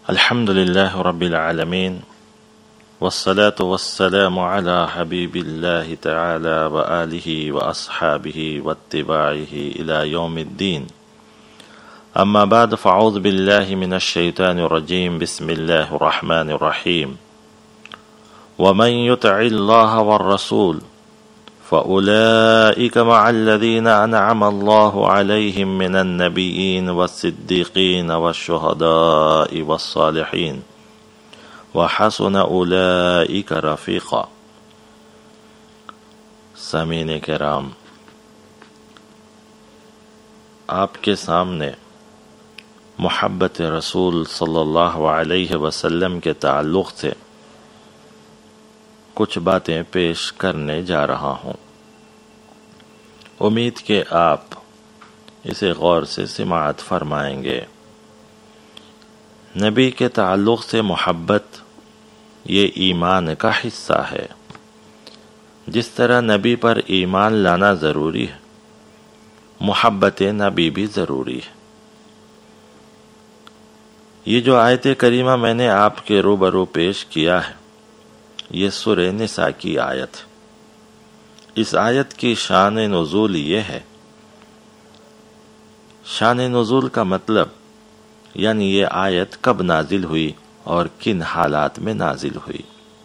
الحمد لله رب العالمين والصلاة والسلام على حبيب الله تعالى وآله وأصحابه واتباعه إلى يوم الدين. أما بعد فأعوذ بالله من الشيطان الرجيم. بسم الله الرحمن الرحيم. ومن يطع الله والرسول فأولئك مع الذين أنعم الله عليهم من النبيين والصديقين والشهداء والصالحين وحسن أولئك رفيقا. سامعین کرام، آپ کے سامنے محبت رسول صلی اللہ علیہ وسلم کے تعلق سے کچھ باتیں پیش کرنے جا رہا ہوں. امید کہ آپ اسے غور سے سماعت فرمائیں گے. نبی کے تعلق سے محبت یہ ایمان کا حصہ ہے. جس طرح نبی پر ایمان لانا ضروری ہے، محبت نبی بھی ضروری ہے. یہ جو آیت کریمہ میں نے آپ کے روبرو پیش کیا ہے، یہ سورہ نساء کی آیت ہے. اس آیت کی شان نزول یہ ہے. شان نزول کا مطلب یعنی یہ آیت کب نازل ہوئی اور کن حالات میں نازل ہوئی.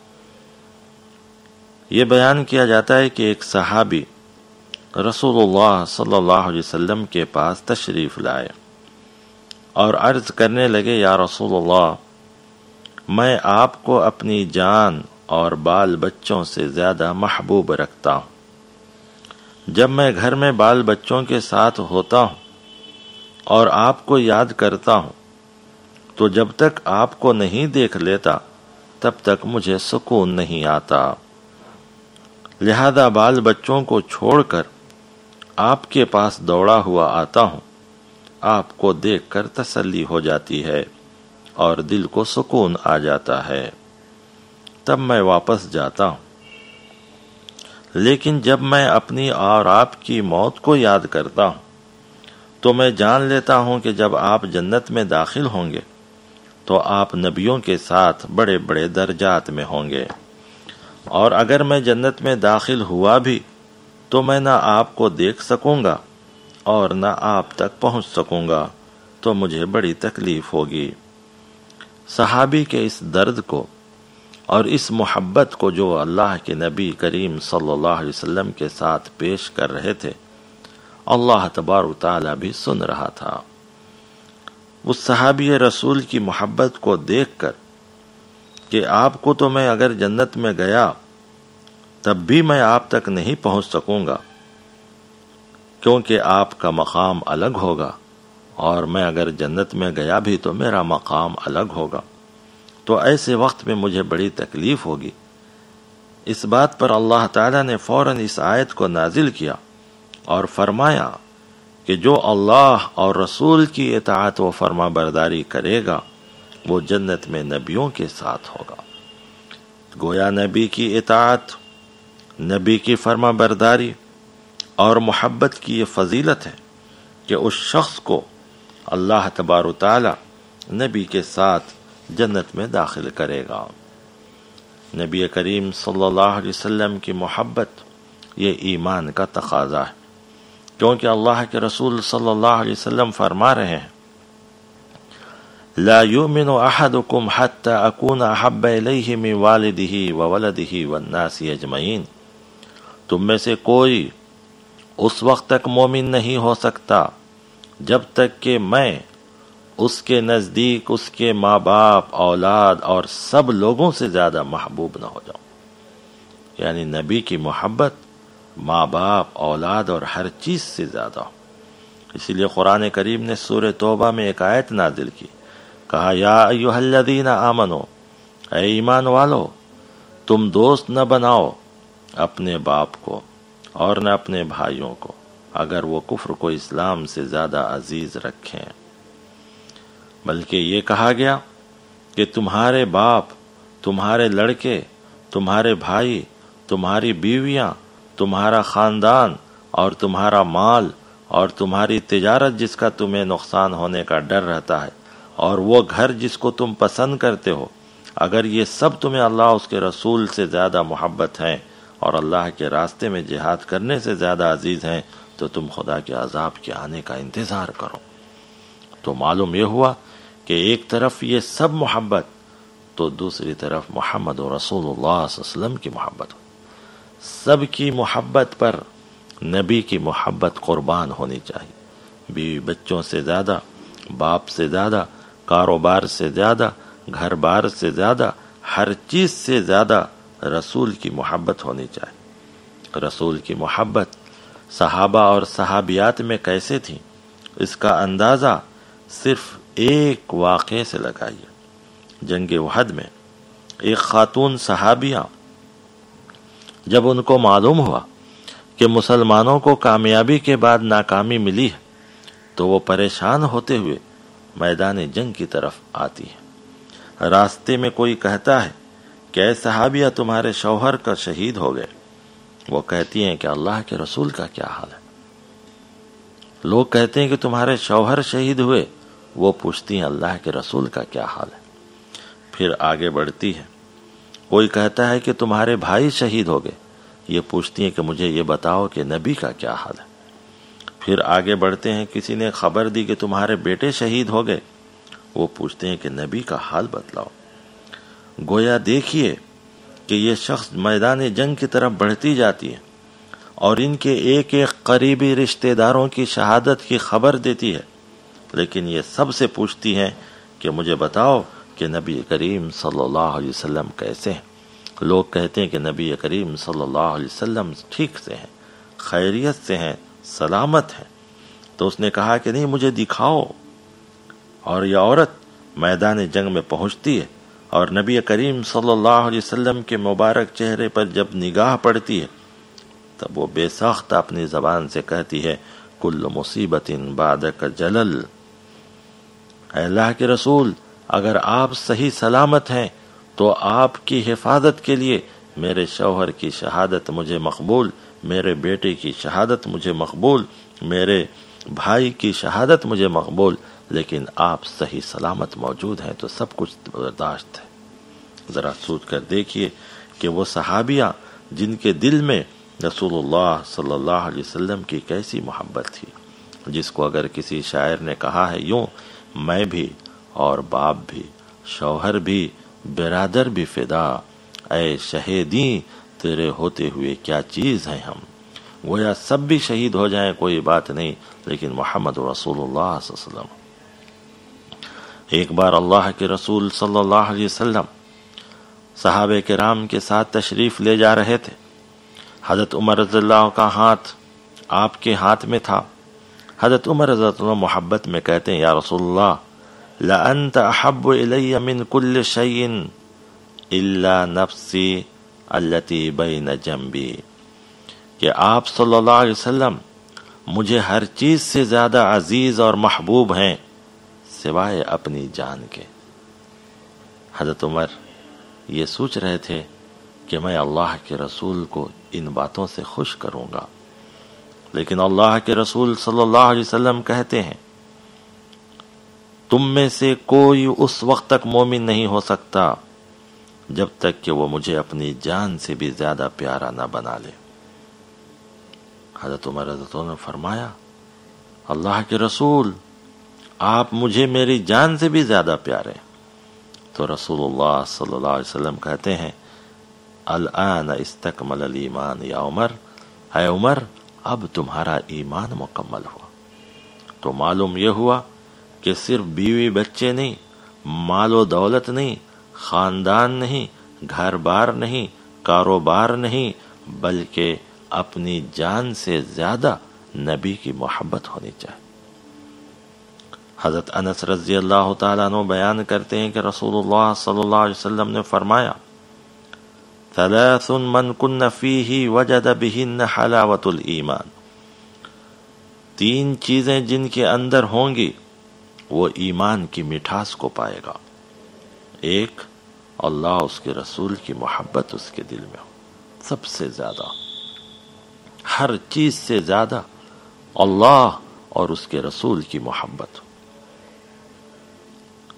یہ بیان کیا جاتا ہے کہ ایک صحابی رسول اللہ صلی اللہ علیہ وسلم کے پاس تشریف لائے اور عرض کرنے لگے، یا رسول اللہ، میں آپ کو اپنی جان اور بال بچوں سے زیادہ محبوب رکھتا ہوں. جب میں گھر میں بال بچوں کے ساتھ ہوتا ہوں اور آپ کو یاد کرتا ہوں تو جب تک آپ کو نہیں دیکھ لیتا تب تک مجھے سکون نہیں آتا. لہذا بال بچوں کو چھوڑ کر آپ کے پاس دوڑا ہوا آتا ہوں. آپ کو دیکھ کر تسلی ہو جاتی ہے اور دل کو سکون آ جاتا ہے. تب میں واپس جاتا ہوں. لیکن جب میں اپنی اور آپ کی موت کو یاد کرتا ہوں تو میں جان لیتا ہوں کہ جب آپ جنت میں داخل ہوں گے تو آپ نبیوں کے ساتھ بڑے بڑے درجات میں ہوں گے، اور اگر میں جنت میں داخل ہوا بھی تو میں نہ آپ کو دیکھ سکوں گا اور نہ آپ تک پہنچ سکوں گا، تو مجھے بڑی تکلیف ہوگی. صحابی کے اس درد کو اور اس محبت کو جو اللہ کے نبی کریم صلی اللہ علیہ وسلم کے ساتھ پیش کر رہے تھے، اللہ تبارک تعالیٰ بھی سن رہا تھا. اس صحابی رسول کی محبت کو دیکھ کر کہ آپ کو تو میں اگر جنت میں گیا تب بھی میں آپ تک نہیں پہنچ سکوں گا، کیونکہ آپ کا مقام الگ ہوگا، اور میں اگر جنت میں گیا بھی تو میرا مقام الگ ہوگا، تو ایسے وقت میں مجھے بڑی تکلیف ہوگی. اس بات پر اللہ تعالیٰ نے فوراً اس آیت کو نازل کیا اور فرمایا کہ جو اللہ اور رسول کی اطاعت و فرما برداری کرے گا وہ جنت میں نبیوں کے ساتھ ہوگا. گویا نبی کی اطاعت، نبی کی فرما برداری اور محبت کی یہ فضیلت ہے کہ اس شخص کو اللہ تبارک و تعالی نبی کے ساتھ جنت میں داخل کرے گا. نبی کریم صلی اللہ علیہ وسلم کی محبت یہ ایمان کا تقاضا ہے، کیونکہ اللہ کے رسول صلی اللہ علیہ وسلم فرما رہے ہیں، لا یؤمن احدکم حتی اکون احب الیہ من والدہ وولدہ والناس اجمعین. تم میں سے کوئی اس وقت تک مومن نہیں ہو سکتا جب تک کہ میں اس کے نزدیک اس کے ماں باپ، اولاد اور سب لوگوں سے زیادہ محبوب نہ ہو جاؤں. یعنی نبی کی محبت ماں باپ، اولاد اور ہر چیز سے زیادہ ہو. اسی لیے قرآن کریم نے سورہ توبہ میں ایک آیت نازل کی، کہا، یا ایھا الذین آمنو، اے ایمان والو، تم دوست نہ بناؤ اپنے باپ کو اور نہ اپنے بھائیوں کو اگر وہ کفر کو اسلام سے زیادہ عزیز رکھیں. بلکہ یہ کہا گیا کہ تمہارے باپ، تمہارے لڑکے، تمہارے بھائی، تمہاری بیویاں، تمہارا خاندان اور تمہارا مال اور تمہاری تجارت جس کا تمہیں نقصان ہونے کا ڈر رہتا ہے، اور وہ گھر جس کو تم پسند کرتے ہو، اگر یہ سب تمہیں اللہ اس کے رسول سے زیادہ محبت ہیں اور اللہ کے راستے میں جہاد کرنے سے زیادہ عزیز ہیں تو تم خدا کے عذاب کے آنے کا انتظار کرو۔ تو معلوم یہ ہوا کہ ایک طرف یہ سب محبت تو دوسری طرف محمد رسول اللہ صلی اللہ علیہ وسلم کی محبت۔ سب کی محبت پر نبی کی محبت قربان ہونی چاہیے، بیوی بچوں سے زیادہ، باپ سے زیادہ، کاروبار سے زیادہ، گھر بار سے زیادہ، ہر چیز سے زیادہ رسول کی محبت ہونی چاہیے۔ رسول کی محبت صحابہ اور صحابیات میں کیسے تھی، اس کا اندازہ صرف ایک واقعے سے لگائیے۔ جنگ احد میں ایک خاتون صحابیہ، جب ان کو معلوم ہوا کہ مسلمانوں کو کامیابی کے بعد ناکامی ملی ہے تو وہ پریشان ہوتے ہوئے میدان جنگ کی طرف آتی ہے۔ راستے میں کوئی کہتا ہے کہ اے صحابیہ تمہارے شوہر کا شہید ہو گئے، وہ کہتی ہیں کہ اللہ کے رسول کا کیا حال ہے؟ لوگ کہتے ہیں کہ تمہارے شوہر شہید ہوئے، وہ پوچھتی ہیں اللہ کے رسول کا کیا حال ہے؟ پھر آگے بڑھتی ہے، کوئی کہتا ہے کہ تمہارے بھائی شہید ہو گئے، یہ پوچھتی ہیں کہ مجھے یہ بتاؤ کہ نبی کا کیا حال ہے؟ پھر آگے بڑھتے ہیں، کسی نے خبر دی کہ تمہارے بیٹے شہید ہو گئے، وہ پوچھتے ہیں کہ نبی کا حال بتلاؤ۔ گویا دیکھیے کہ یہ شخص میدان جنگ کی طرف بڑھتی جاتی ہے اور ان کے ایک ایک قریبی رشتہ داروں کی شہادت کی خبر دیتی ہے، لیکن یہ سب سے پوچھتی ہیں کہ مجھے بتاؤ کہ نبی کریم صلی اللہ علیہ وسلم کیسے ہیں؟ لوگ کہتے ہیں کہ نبی کریم صلی اللہ علیہ وسلم ٹھیک سے ہیں، خیریت سے ہیں، سلامت ہیں۔ تو اس نے کہا کہ نہیں، مجھے دکھاؤ۔ اور یہ عورت میدان جنگ میں پہنچتی ہے اور نبی کریم صلی اللہ علیہ وسلم کے مبارک چہرے پر جب نگاہ پڑتی ہے تب وہ بے ساختہ اپنی زبان سے کہتی ہے کل مصیبت بعدک جلل، اے اللہ کے رسول اگر آپ صحیح سلامت ہیں تو آپ کی حفاظت کے لیے میرے شوہر کی شہادت مجھے مقبول، میرے بیٹے کی شہادت مجھے مقبول، میرے بھائی کی شہادت مجھے مقبول، لیکن آپ صحیح سلامت موجود ہیں تو سب کچھ برداشت ہے۔ ذرا سوچ کر دیکھیے کہ وہ صحابیہ جن کے دل میں رسول اللہ صلی اللہ علیہ وسلم کی کیسی محبت تھی، جس کو اگر کسی شاعر نے کہا ہے یوں، میں بھی اور باپ بھی، شوہر بھی، برادر بھی فدا، اے شہیدیں تیرے ہوتے ہوئے کیا چیز ہیں ہم۔ گویا سب بھی شہید ہو جائیں کوئی بات نہیں، لیکن محمد رسول اللہ صلی اللہ علیہ وسلم۔ ایک بار اللہ کے رسول صلی اللہ علیہ وسلم صحابہ کرام کے ساتھ تشریف لے جا رہے تھے۔ حضرت عمر رضی اللہ کا ہاتھ آپ کے ہاتھ میں تھا۔ حضرت عمر رضی اللہ محبت میں کہتے ہیں یا رسول اللہ لَأَنْتَ أَحَبُّ إِلَيَّ مِنْ كُلِّ شَيْءٍ إِلَّا نَفْسِي الَّتِي بَيْنَ جَنْبِي، کہ آپ صلی اللہ علیہ وسلم مجھے ہر چیز سے زیادہ عزیز اور محبوب ہیں سوائے اپنی جان کے۔ حضرت عمر یہ سوچ رہے تھے کہ میں اللہ کے رسول کو ان باتوں سے خوش کروں گا، لیکن اللہ کے رسول صلی اللہ علیہ وسلم کہتے ہیں تم میں سے کوئی اس وقت تک مومن نہیں ہو سکتا جب تک کہ وہ مجھے اپنی جان سے بھی زیادہ پیارا نہ بنا لے۔ حضرت عمر رضی اللہ عنہ نے فرمایا اللہ کے رسول آپ مجھے میری جان سے بھی زیادہ پیارے۔ تو رسول اللہ صلی اللہ علیہ وسلم کہتے ہیں الآن استکمل الایمان یا عمر، اے عمر اب تمہارا ایمان مکمل ہوا۔ تو معلوم یہ ہوا کہ صرف بیوی بچے نہیں، مال و دولت نہیں، خاندان نہیں، گھر بار نہیں، کاروبار نہیں، بلکہ اپنی جان سے زیادہ نبی کی محبت ہونی چاہیے۔ حضرت انس رضی اللہ تعالیٰ عنہ بیان کرتے ہیں کہ رسول اللہ صلی اللہ علیہ وسلم نے فرمایا ثلاث من کن فیہ وجد بہن حلاوت الایمان، تین چیزیں جن کے اندر ہوں گی وہ ایمان کی مٹھاس کو پائے گا۔ ایک، اللہ اس کے رسول کی محبت اس کے دل میں ہو، سب سے زیادہ، ہر چیز سے زیادہ اللہ اور اس کے رسول کی محبت ہو۔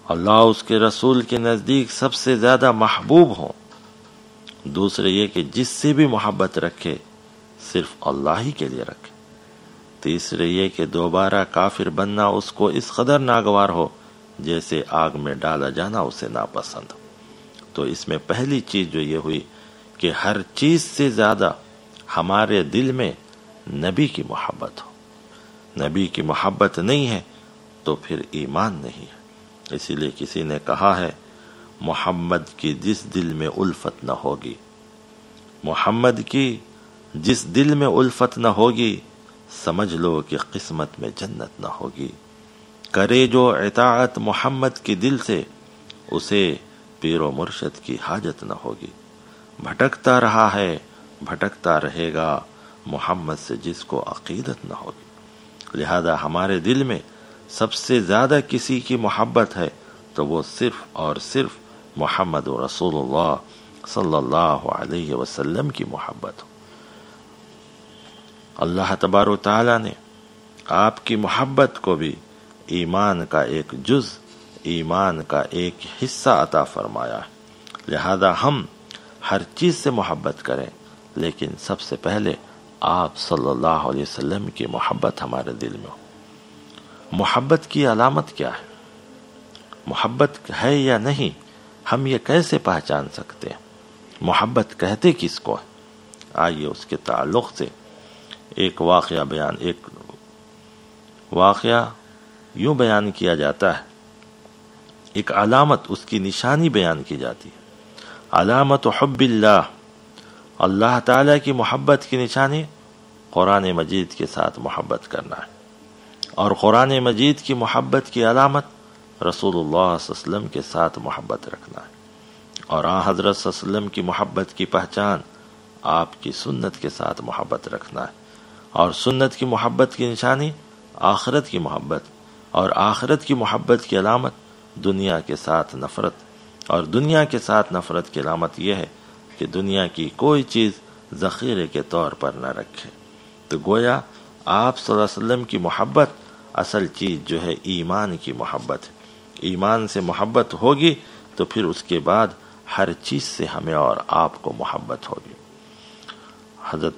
اللہ اس کے رسول کے نزدیک سب سے زیادہ محبوب ہوں. دوسرے یہ کہ جس سے بھی محبت رکھے صرف اللہ ہی کے لیے رکھے. تیسرے یہ کہ دوبارہ کافر بننا اس کو اس قدر ناگوار ہو جیسے آگ میں ڈالا جانا اسے ناپسند. تو اس میں پہلی چیز جو یہ ہوئی کہ ہر چیز سے زیادہ ہمارے دل میں نبی کی محبت ہو. نبی کی محبت نہیں ہے تو پھر ایمان نہیں ہے. اسی لیے کسی نے کہا ہے محمد کی جس دل میں الفت نہ ہوگی، محمد کی جس دل میں الفت نہ ہوگی سمجھ لو کہ قسمت میں جنت نہ ہوگی. کرے جو اطاعت محمد کی دل سے اسے پیر و مرشد کی حاجت نہ ہوگی. بھٹکتا رہا ہے بھٹکتا رہے گا محمد سے جس کو عقیدت نہ ہوگی. لہذا ہمارے دل میں سب سے زیادہ کسی کی محبت ہے تو وہ صرف اور صرف محمد رسول اللہ صلی اللہ علیہ وسلم کی محبت ہو. اللہ تبارک و تعالی نے آپ کی محبت کو بھی ایمان کا ایک جز، ایمان کا ایک حصہ عطا فرمایا ہے. لہذا ہم ہر چیز سے محبت کریں لیکن سب سے پہلے آپ صلی اللہ علیہ وسلم کی محبت ہمارے دل میں ہو. محبت کی علامت کیا ہے؟ محبت ہے یا نہیں ہم یہ کیسے پہچان سکتے ہیں؟ محبت کہتے کس کو ہے؟ آئیے اس کے تعلق سے ایک واقعہ یوں بیان کیا جاتا ہے. ایک علامت، اس کی نشانی بیان کی جاتی ہے. علامت حب اللہ، اللہ تعالیٰ کی محبت کی نشانی قرآن مجید کے ساتھ محبت کرنا ہے. اور قرآن مجید کی محبت کی علامت رسول اللہ صلی اللہ علیہ وسلم کے ساتھ محبت رکھنا ہے. اور حضرت صلی اللہ علیہ وسلم کی محبت کی پہچان آپ کی سنت کے ساتھ محبت رکھنا ہے. اور سنت کی محبت کی نشانی آخرت کی محبت، اور آخرت کی محبت کی علامت دنیا کے ساتھ نفرت. اور دنیا کے ساتھ نفرت کی علامت یہ ہے کہ دنیا کی کوئی چیز ذخیرے کے طور پر نہ رکھے. تو گویا آپ صلی اللہ علیہ وسلم کی محبت اصل چیز جو ہے ایمان کی محبت ہے. ایمان سے محبت ہوگی تو پھر اس کے بعد ہر چیز سے ہمیں اور آپ کو محبت ہوگی. حضرت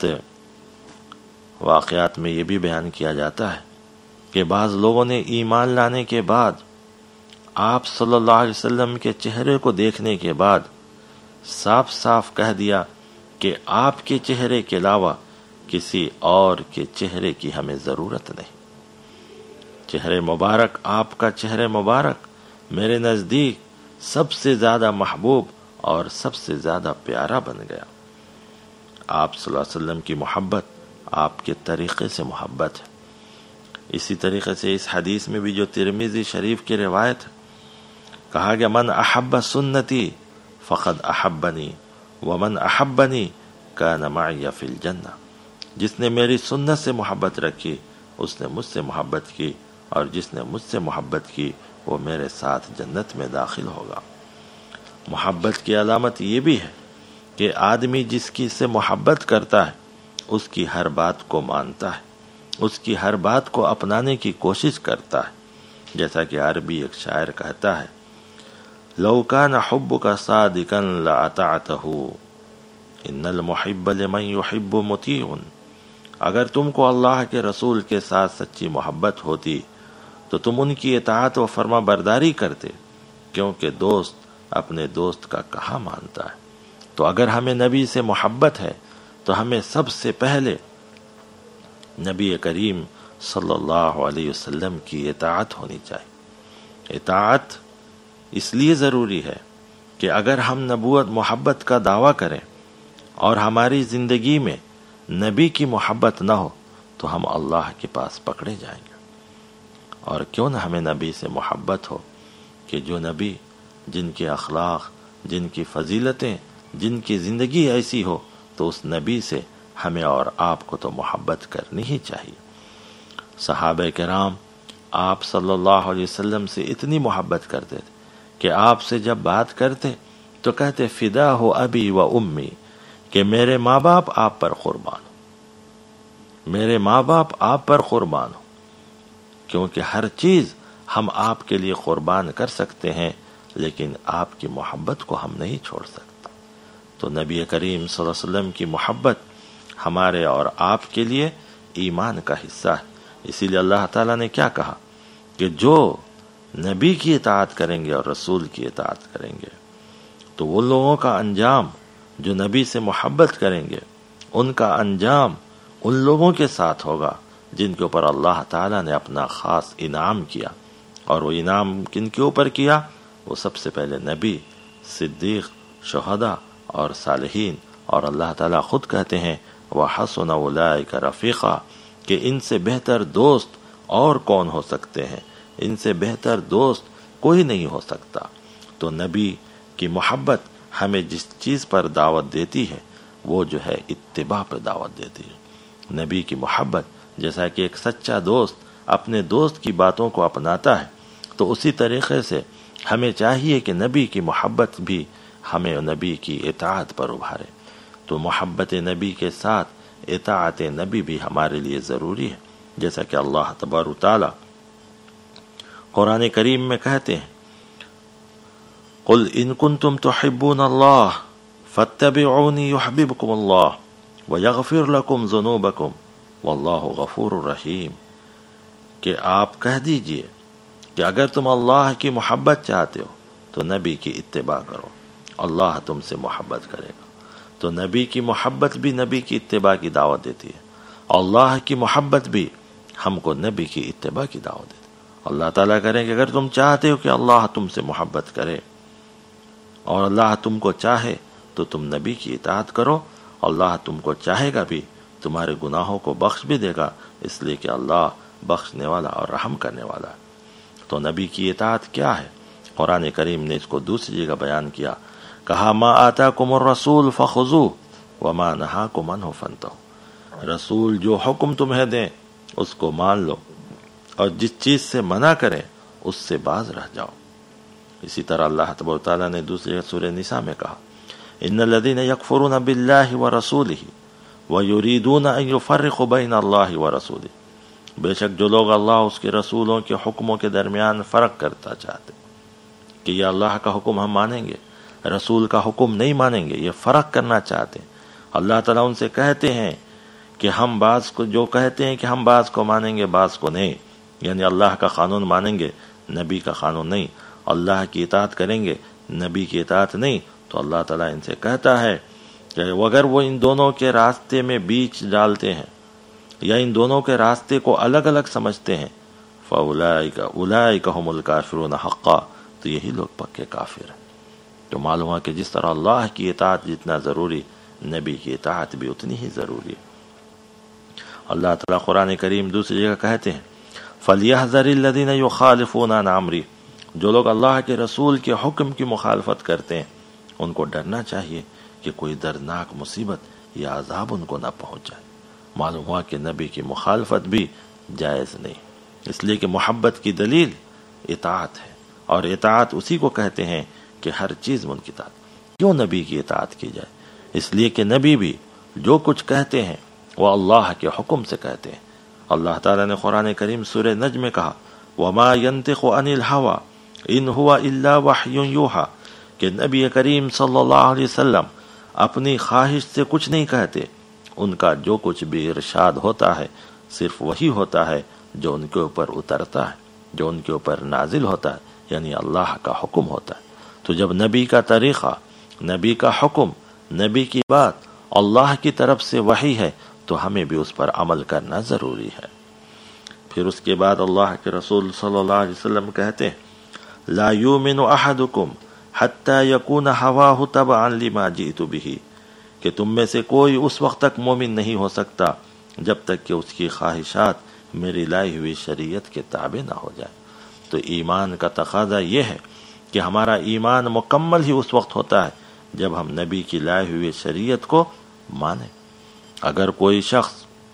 واقعات میں یہ بھی بیان کیا جاتا ہے کہ بعض لوگوں نے ایمان لانے کے بعد آپ صلی اللہ علیہ وسلم کے چہرے کو دیکھنے کے بعد صاف صاف کہہ دیا کہ آپ کے چہرے کے علاوہ کسی اور کے چہرے کی ہمیں ضرورت نہیں. چہرے مبارک، آپ کا چہرے مبارک میرے نزدیک سب سے زیادہ محبوب اور سب سے زیادہ پیارا بن گیا. آپ صلی اللہ علیہ وسلم کی محبت آپ کے طریقے سے محبت ہے. اسی طریقے سے اس حدیث میں بھی جو ترمذی شریف کی روایت ہے، کہا گیا من احب سنتی فقد احبنی ومن احبنی کان معی فی الجنہ. جس نے میری سنت سے محبت رکھی اس نے مجھ سے محبت کی، اور جس نے مجھ سے محبت کی وہ میرے ساتھ جنت میں داخل ہوگا. محبت کی علامت یہ بھی ہے کہ آدمی جس کی سے محبت کرتا ہے اس کی ہر بات کو مانتا ہے، اس کی ہر بات کو اپنانے کی کوشش کرتا ہے. جیسا کہ عربی ایک شاعر کہتا ہے لو کان حبک صادقا لاطعتہ ان المحب لمن یحب مطیع. اگر تم کو اللہ کے رسول کے ساتھ سچی محبت ہوتی تو تم ان کی اطاعت و فرما برداری کرتے، کیونکہ دوست اپنے دوست کا کہا مانتا ہے. تو اگر ہمیں نبی سے محبت ہے تو ہمیں سب سے پہلے نبی کریم صلی اللہ علیہ وسلم کی اطاعت ہونی چاہیے. اطاعت اس لیے ضروری ہے کہ اگر ہم نبوت محبت کا دعویٰ کریں اور ہماری زندگی میں نبی کی محبت نہ ہو تو ہم اللہ کے پاس پکڑے جائیں گے. اور کیوں نہ ہمیں نبی سے محبت ہو کہ جو نبی جن کے اخلاق، جن کی فضیلتیں، جن کی زندگی ایسی ہو تو اس نبی سے ہمیں اور آپ کو تو محبت کرنی ہی چاہیے. صحابہ کرام آپ صلی اللہ علیہ وسلم سے اتنی محبت کرتے تھے کہ آپ سے جب بات کرتے تو کہتے فدا ہو ابی و امی، کہ میرے ماں باپ آپ پر قربان ہو، میرے ماں باپ آپ پر قربان ہو. کیونکہ ہر چیز ہم آپ کے لیے قربان کر سکتے ہیں، لیکن آپ کی محبت کو ہم نہیں چھوڑ سکتے۔ تو نبی کریم صلی اللہ علیہ وسلم کی محبت ہمارے اور آپ کے لیے ایمان کا حصہ ہے۔ اسی لیے اللہ تعالیٰ نے کیا کہا کہ جو نبی کی اطاعت کریں گے اور رسول کی اطاعت کریں گے تو وہ لوگوں کا انجام جو نبی سے محبت کریں گے، ان کا انجام ان لوگوں کے ساتھ ہوگا جن کے اوپر اللہ تعالیٰ نے اپنا خاص انعام کیا۔ اور وہ انعام کن کے اوپر کیا؟ وہ سب سے پہلے نبی، صدیق، شہداء اور صالحین۔ اور اللہ تعالیٰ خود کہتے ہیں وَحَسُنَ أُولَٰئِكَ رَفِيقًا کہ ان سے بہتر دوست اور کون ہو سکتے ہیں، ان سے بہتر دوست کوئی نہیں ہو سکتا۔ تو نبی کی محبت ہمیں جس چیز پر دعوت دیتی ہے وہ جو ہے اتباع پر دعوت دیتی ہے۔ نبی کی محبت جیسا کہ ایک سچا دوست اپنے دوست کی باتوں کو اپناتا ہے، تو اسی طریقے سے ہمیں چاہیے کہ نبی کی محبت بھی ہمیں نبی کی اطاعت پر ابھارے۔ تو محبت نبی کے ساتھ اطاعت نبی بھی ہمارے لیے ضروری ہے، جیسا کہ اللہ تبارک و تعالی قرآن کریم میں کہتے ہیں قُلْ إِن كُنتُمْ تُحِبُّونَ اللَّهَ فَاتَّبِعُونِي يُحْبِبْكُمُ اللَّهُ وَيَغْفِرْ لَكُمْ ذُنُوبَكُمْ وَاللَّهُ غَفُورٌ رَحِيمٌ کہ آپ کہہ دیجئے کہ اگر تم اللہ کی محبت چاہتے ہو تو نبی کی اتباع کرو، اللہ تم سے محبت کرے گا۔ تو نبی کی محبت بھی نبی کی اتباع کی دعوت دیتی ہے، اللہ کی محبت بھی ہم کو نبی کی اتباع کی دعوت دیتی ہے۔ اللہ تعالیٰ کریں کہ اگر تم چاہتے ہو کہ اللہ تم سے محبت کرے اور اللہ تم کو چاہے تو تم نبی کی اطاعت کرو، اللہ تم کو چاہے گا بھی، تمہارے گناہوں کو بخش بھی دے گا، اس لیے کہ اللہ بخشنے والا اور رحم کرنے والا ہے۔ تو نبی کی اطاعت کیا ہے؟ قرآن کریم نے اس کو دوسری جگہ بیان کیا، کہا ما آتاکم الرسول فخذوہ وما نہاکم عنہ فانتہوا، رسول جو حکم تمہیں دیں اس کو مان لو اور جس چیز سے منع کریں اس سے باز رہ جاؤ۔ اسی طرح اللہ تبارک و تعالیٰ نے دوسری سورہ نساء میں کہا ان الذین یکفرون باللہ ورسولہ ویریدون ان یفرقوا بین اللہ ورسولہ، بے شک جو لوگ اللہ اس کے رسولوں کے حکموں کے درمیان فرق کرتا چاہتے کہ یہ اللہ کا حکم ہم مانیں گے، رسول کا حکم نہیں مانیں گے، یہ فرق کرنا چاہتے ہیں۔ اللہ تعالیٰ ان سے کہتے ہیں کہ ہم بعض کو جو کہتے ہیں کہ ہم بعض کو مانیں گے بعض کو نہیں، یعنی اللہ کا قانون مانیں گے نبی کا قانون نہیں، اللہ کی اطاعت کریں گے نبی کی اطاعت نہیں، تو اللہ تعالیٰ ان سے کہتا ہے کہ اگر وہ ان دونوں کے راستے میں بیچ ڈالتے ہیں یا ان دونوں کے راستے کو الگ الگ سمجھتے ہیں فَأُولَئِكَ هُمُ الْكَافِرُونَ حَقًّا، تو یہی لوگ پکے کافر ہیں۔ تو معلوم ہے کہ جس طرح اللہ کی اطاعت جتنا ضروری، نبی کی اطاعت بھی اتنی ہی ضروری ہے۔ اللہ تعالیٰ قرآن کریم دوسری جگہ کہتے ہیں فَلْيَحْذَرِ الَّذِينَ يُخَالِفُونَ عَنْ أَمْرِهِ، جو لوگ اللہ کے رسول کے حکم کی مخالفت کرتے ہیں ان کو ڈرنا چاہیے کہ کوئی دردناک مصیبت یا عذاب ان کو نہ پہنچ جائے۔ معلوم ہوا کہ نبی کی مخالفت بھی جائز نہیں، اس لیے کہ محبت کی دلیل اطاعت ہے، اور اطاعت اسی کو کہتے ہیں کہ ہر چیز میں ان کی اطاعت۔ کیوں نبی کی اطاعت کی جائے؟ اس لیے کہ نبی بھی جو کچھ کہتے ہیں وہ اللہ کے حکم سے کہتے ہیں۔ اللہ تعالیٰ نے قرآن کریم سورہ نجم میں کہا وَمَا يَنْطِقُ عَنِ الْهَوَىٰ إِنْ هُوَ إِلَّا وَحْيٌ يُوحَىٰ کہ نبی کریم صلی اللہ علیہ وسلم اپنی خواہش سے کچھ نہیں کہتے، ان کا جو کچھ بھی ارشاد ہوتا ہے صرف وہی ہوتا ہے جو ان کے اوپر اترتا ہے، جو ان کے اوپر نازل ہوتا ہے، یعنی اللہ کا حکم ہوتا ہے۔ تو جب نبی کا طریقہ، نبی کا حکم، نبی کی بات اللہ کی طرف سے وحی ہے تو ہمیں بھی اس پر عمل کرنا ضروری ہے۔ پھر اس کے بعد اللہ کے رسول صلی اللہ علیہ وسلم کہتے ہیں لا یؤمن احدکم حتی یکون ہواہ تبعا لما جئت بہ، کہ تم میں سے کوئی اس وقت تک مومن نہیں ہو سکتا جب تک کہ اس کی خواہشات میری لائی ہوئی شریعت کے تابع نہ ہو جائے۔ تو ایمان کا تقاضا یہ ہے کہ ہمارا ایمان مکمل ہی اس وقت ہوتا ہے جب ہم نبی کی لائی ہوئی شریعت کو مانیں۔ اگر کوئی شخص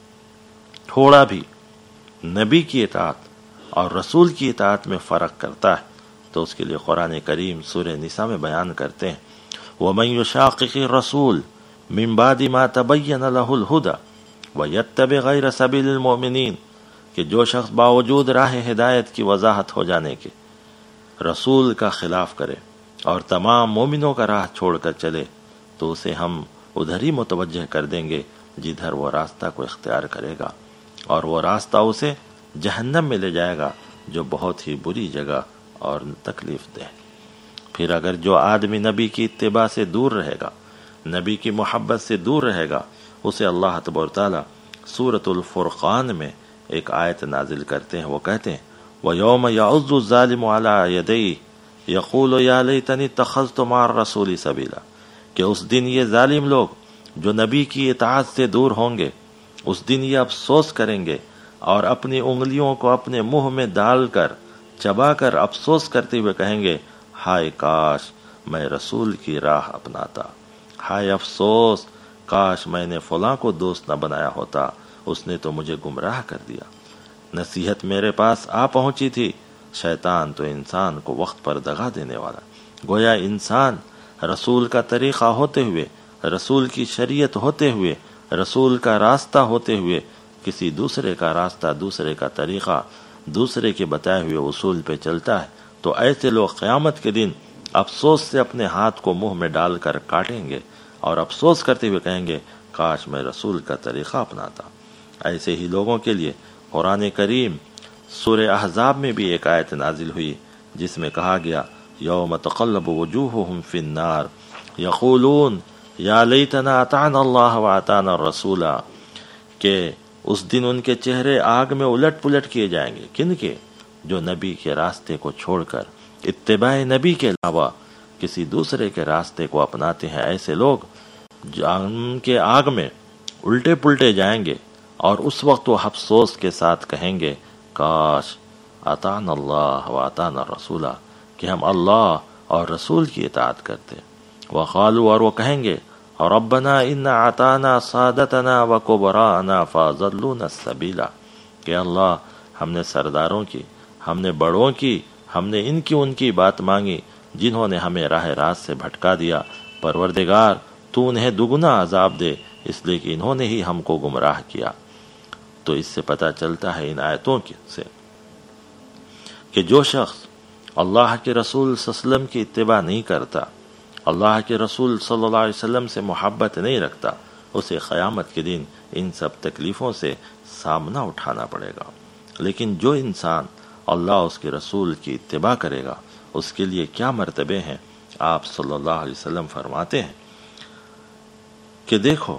تھوڑا بھی نبی کی اطاعت اور رسول کی اطاعت میں فرق کرتا ہے تو اس کے لیے قرآن کریم سورہ نساء میں بیان کرتے ہیں وَمَن يُشَاقِقِ الرَّسُولَ مِن بَعْدِ مَا تَبَيَّنَ لَهُ الْهُدَى وَيَتَّبِعْ غَيْرَ سَبِيلِ الْمُؤْمِنِينَ کہ جو شخص باوجود راہ ہدایت کی وضاحت ہو جانے کے رسول کا خلاف کرے اور تمام مومنوں کا راہ چھوڑ کر چلے تو اسے ہم ادھر ہی متوجہ کر دیں گے جدھر وہ راستہ کو اختیار کرے گا، اور وہ راستہ اسے جہنم میں لے جائے گا جو بہت ہی بری جگہ اور تکلیف دہ۔ پھر اگر جو آدمی نبی کی اتباع سے دور رہے گا، نبی کی محبت سے دور رہے گا، اسے اللہ تبارک تعالیٰ سورۃ الفرقان میں ایک آیت نازل کرتے ہیں، وہ کہتے ہیں وَيَوْمَ يَعُضُّ الظَّالِمُ عَلَىٰ يَدَيْهِ يَقُولُ يَا لَيْتَنِي اتَّخَذْتُ مَعَ الرَّسُولِ سَبِيلًا، کہ اس دن یہ ظالم لوگ جو نبی کی اطاعت سے دور ہوں گے، اس دن یہ افسوس کریں گے اور اپنی انگلیوں کو اپنے منہ میں ڈال کر چبا کر افسوس کرتے ہوئے کہیں گے ہائے کاش میں رسول کی راہ اپناتا، ہائے افسوس کاش میں نے فلاں کو دوست نہ بنایا ہوتا، اس نے تو مجھے گمراہ کر دیا۔ نصیحت میرے پاس آ پہنچی تھی، شیطان تو انسان کو وقت پر دغا دینے والا۔ گویا انسان رسول کا طریقہ ہوتے ہوئے، رسول کی شریعت ہوتے ہوئے، رسول کا راستہ ہوتے ہوئے کسی دوسرے کا راستہ، دوسرے کا طریقہ، دوسرے کے بتائے ہوئے اصول پہ چلتا ہے تو ایسے لوگ قیامت کے دن افسوس سے اپنے ہاتھ کو منہ میں ڈال کر کاٹیں گے اور افسوس کرتے ہوئے کہیں گے کاش میں رسول کا طریقہ اپناتا۔ ایسے ہی لوگوں کے لیے قرآن کریم سورہ احزاب میں بھی ایک آیت نازل ہوئی جس میں کہا گیا یوم تقلب وجوہہم فی النار یقولون یا لیتنا اطعنا اللہ واطعنا الرسول، کہ اس دن ان کے چہرے آگ میں الٹ پلٹ کیے جائیں گے۔ کن کے؟ جو نبی کے راستے کو چھوڑ کر اتباع نبی کے علاوہ کسی دوسرے کے راستے کو اپناتے ہیں، ایسے لوگ جان کے آگ میں الٹے پلٹے جائیں گے اور اس وقت وہ افسوس کے ساتھ کہیں گے کاش اطعنا اللہ واطعنا الرسول، کہ ہم اللہ اور رسول کی اطاعت کرتے۔ وقالوا، اور وہ کہیں گے ربنا ان اطعنا سادتنا وکبراءنا فاضلونا السبیل، کہ اللہ ہم نے سرداروں کی، ہم نے بڑوں کی، ہم نے ان کی بات مانگی جنہوں نے ہمیں راہ راست سے بھٹکا دیا، پروردگار تو انہیں دگنا عذاب دے اس لیے کہ انہوں نے ہی ہم کو گمراہ کیا۔ تو اس سے پتہ چلتا ہے ان آیتوں سے کہ جو شخص اللہ کے رسول صلی اللہ علیہ وسلم کی اتباع نہیں کرتا، اللہ کے رسول صلی اللہ علیہ وسلم سے محبت نہیں رکھتا، اسے قیامت کے دن ان سب تکلیفوں سے سامنا اٹھانا پڑے گا۔ لیکن جو انسان اللہ اس کے رسول کی اتباع کرے گا اس کے لیے کیا مرتبے ہیں، آپ صلی اللہ علیہ وسلم فرماتے ہیں کہ دیکھو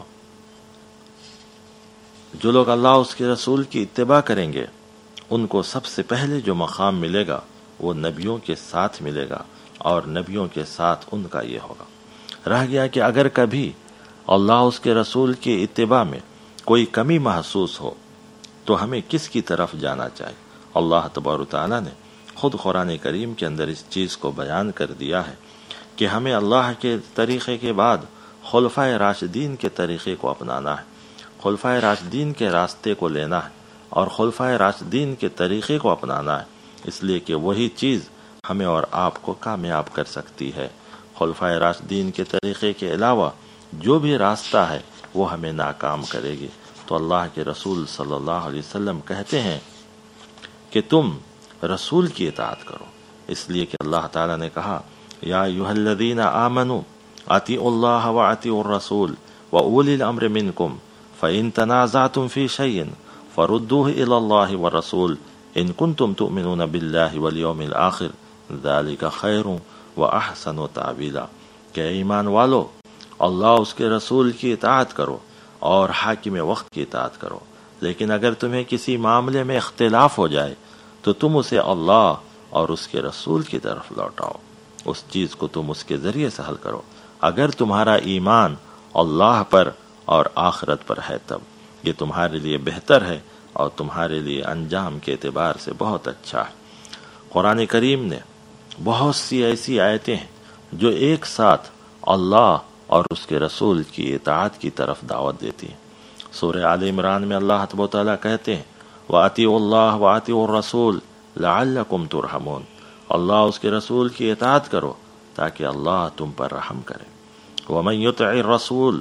جو لوگ اللہ اس کے رسول کی اتباع کریں گے ان کو سب سے پہلے جو مقام ملے گا وہ نبیوں کے ساتھ ملے گا، اور نبیوں کے ساتھ ان کا یہ ہوگا۔ رہ گیا کہ اگر کبھی اللہ اس کے رسول کی اتباع میں کوئی کمی محسوس ہو تو ہمیں کس کی طرف جانا چاہیے؟ اللہ تبارک تعالیٰ نے خود قرآن کریم کے اندر اس چیز کو بیان کر دیا ہے کہ ہمیں اللہ کے طریقے کے بعد خلفائے راشدین کے طریقے کو اپنانا ہے، خلفائے راشدین کے راستے کو لینا ہے اور خلفائے راشدین کے طریقے کو اپنانا ہے، اس لیے کہ وہی چیز ہمیں اور آپ کو کامیاب کر سکتی ہے۔ خلفائے راشدین کے طریقے کے علاوہ جو بھی راستہ ہے وہ ہمیں ناکام کرے گی۔ تو اللہ کے رسول صلی اللہ علیہ وسلم کہتے ہیں کہ تم رسول کی اطاعت کرو، اس لیے کہ اللہ تعالیٰ نے کہا یا ایھا الذین آمنوا اطیعوا اللہ واطیعوا الرسول واولی الامر منکم فإن تنازعتم فی شیء فردوه الی اللہ والرسول ان کنتم تؤمنون باللہ والیوم الآخر ذالک خیر واحسن تعویلا، کہ ایمان والو اللہ اس کے رسول کی اطاعت کرو اور حاکم وقت کی اطاعت کرو، لیکن اگر تمہیں کسی معاملے میں اختلاف ہو جائے تو تم اسے اللہ اور اس کے رسول کی طرف لوٹاؤ، اس چیز کو تم اس کے ذریعے سے حل کرو، اگر تمہارا ایمان اللہ پر اور آخرت پر ہے تب یہ تمہارے لیے بہتر ہے اور تمہارے لیے انجام کے اعتبار سے بہت اچھا ہے۔ قرآن کریم نے بہت سی ایسی آیتیں ہیں جو ایک ساتھ اللہ اور اس کے رسول کی اطاعت کی طرف دعوت دیتی ہیں۔ سورہ آل عمران میں اللہ تبارک و تعالیٰ کہتے ہیں وَأَطِيعُوا اللَّهَ وَأَطِيعُوا الرَّسُولَ لَعَلَّكُمْ تُرْحَمُونَ، اللہ اس کے رسول کی اطاعت کرو تاکہ اللہ تم پر رحم کرے۔ وَمَن يُطِعِ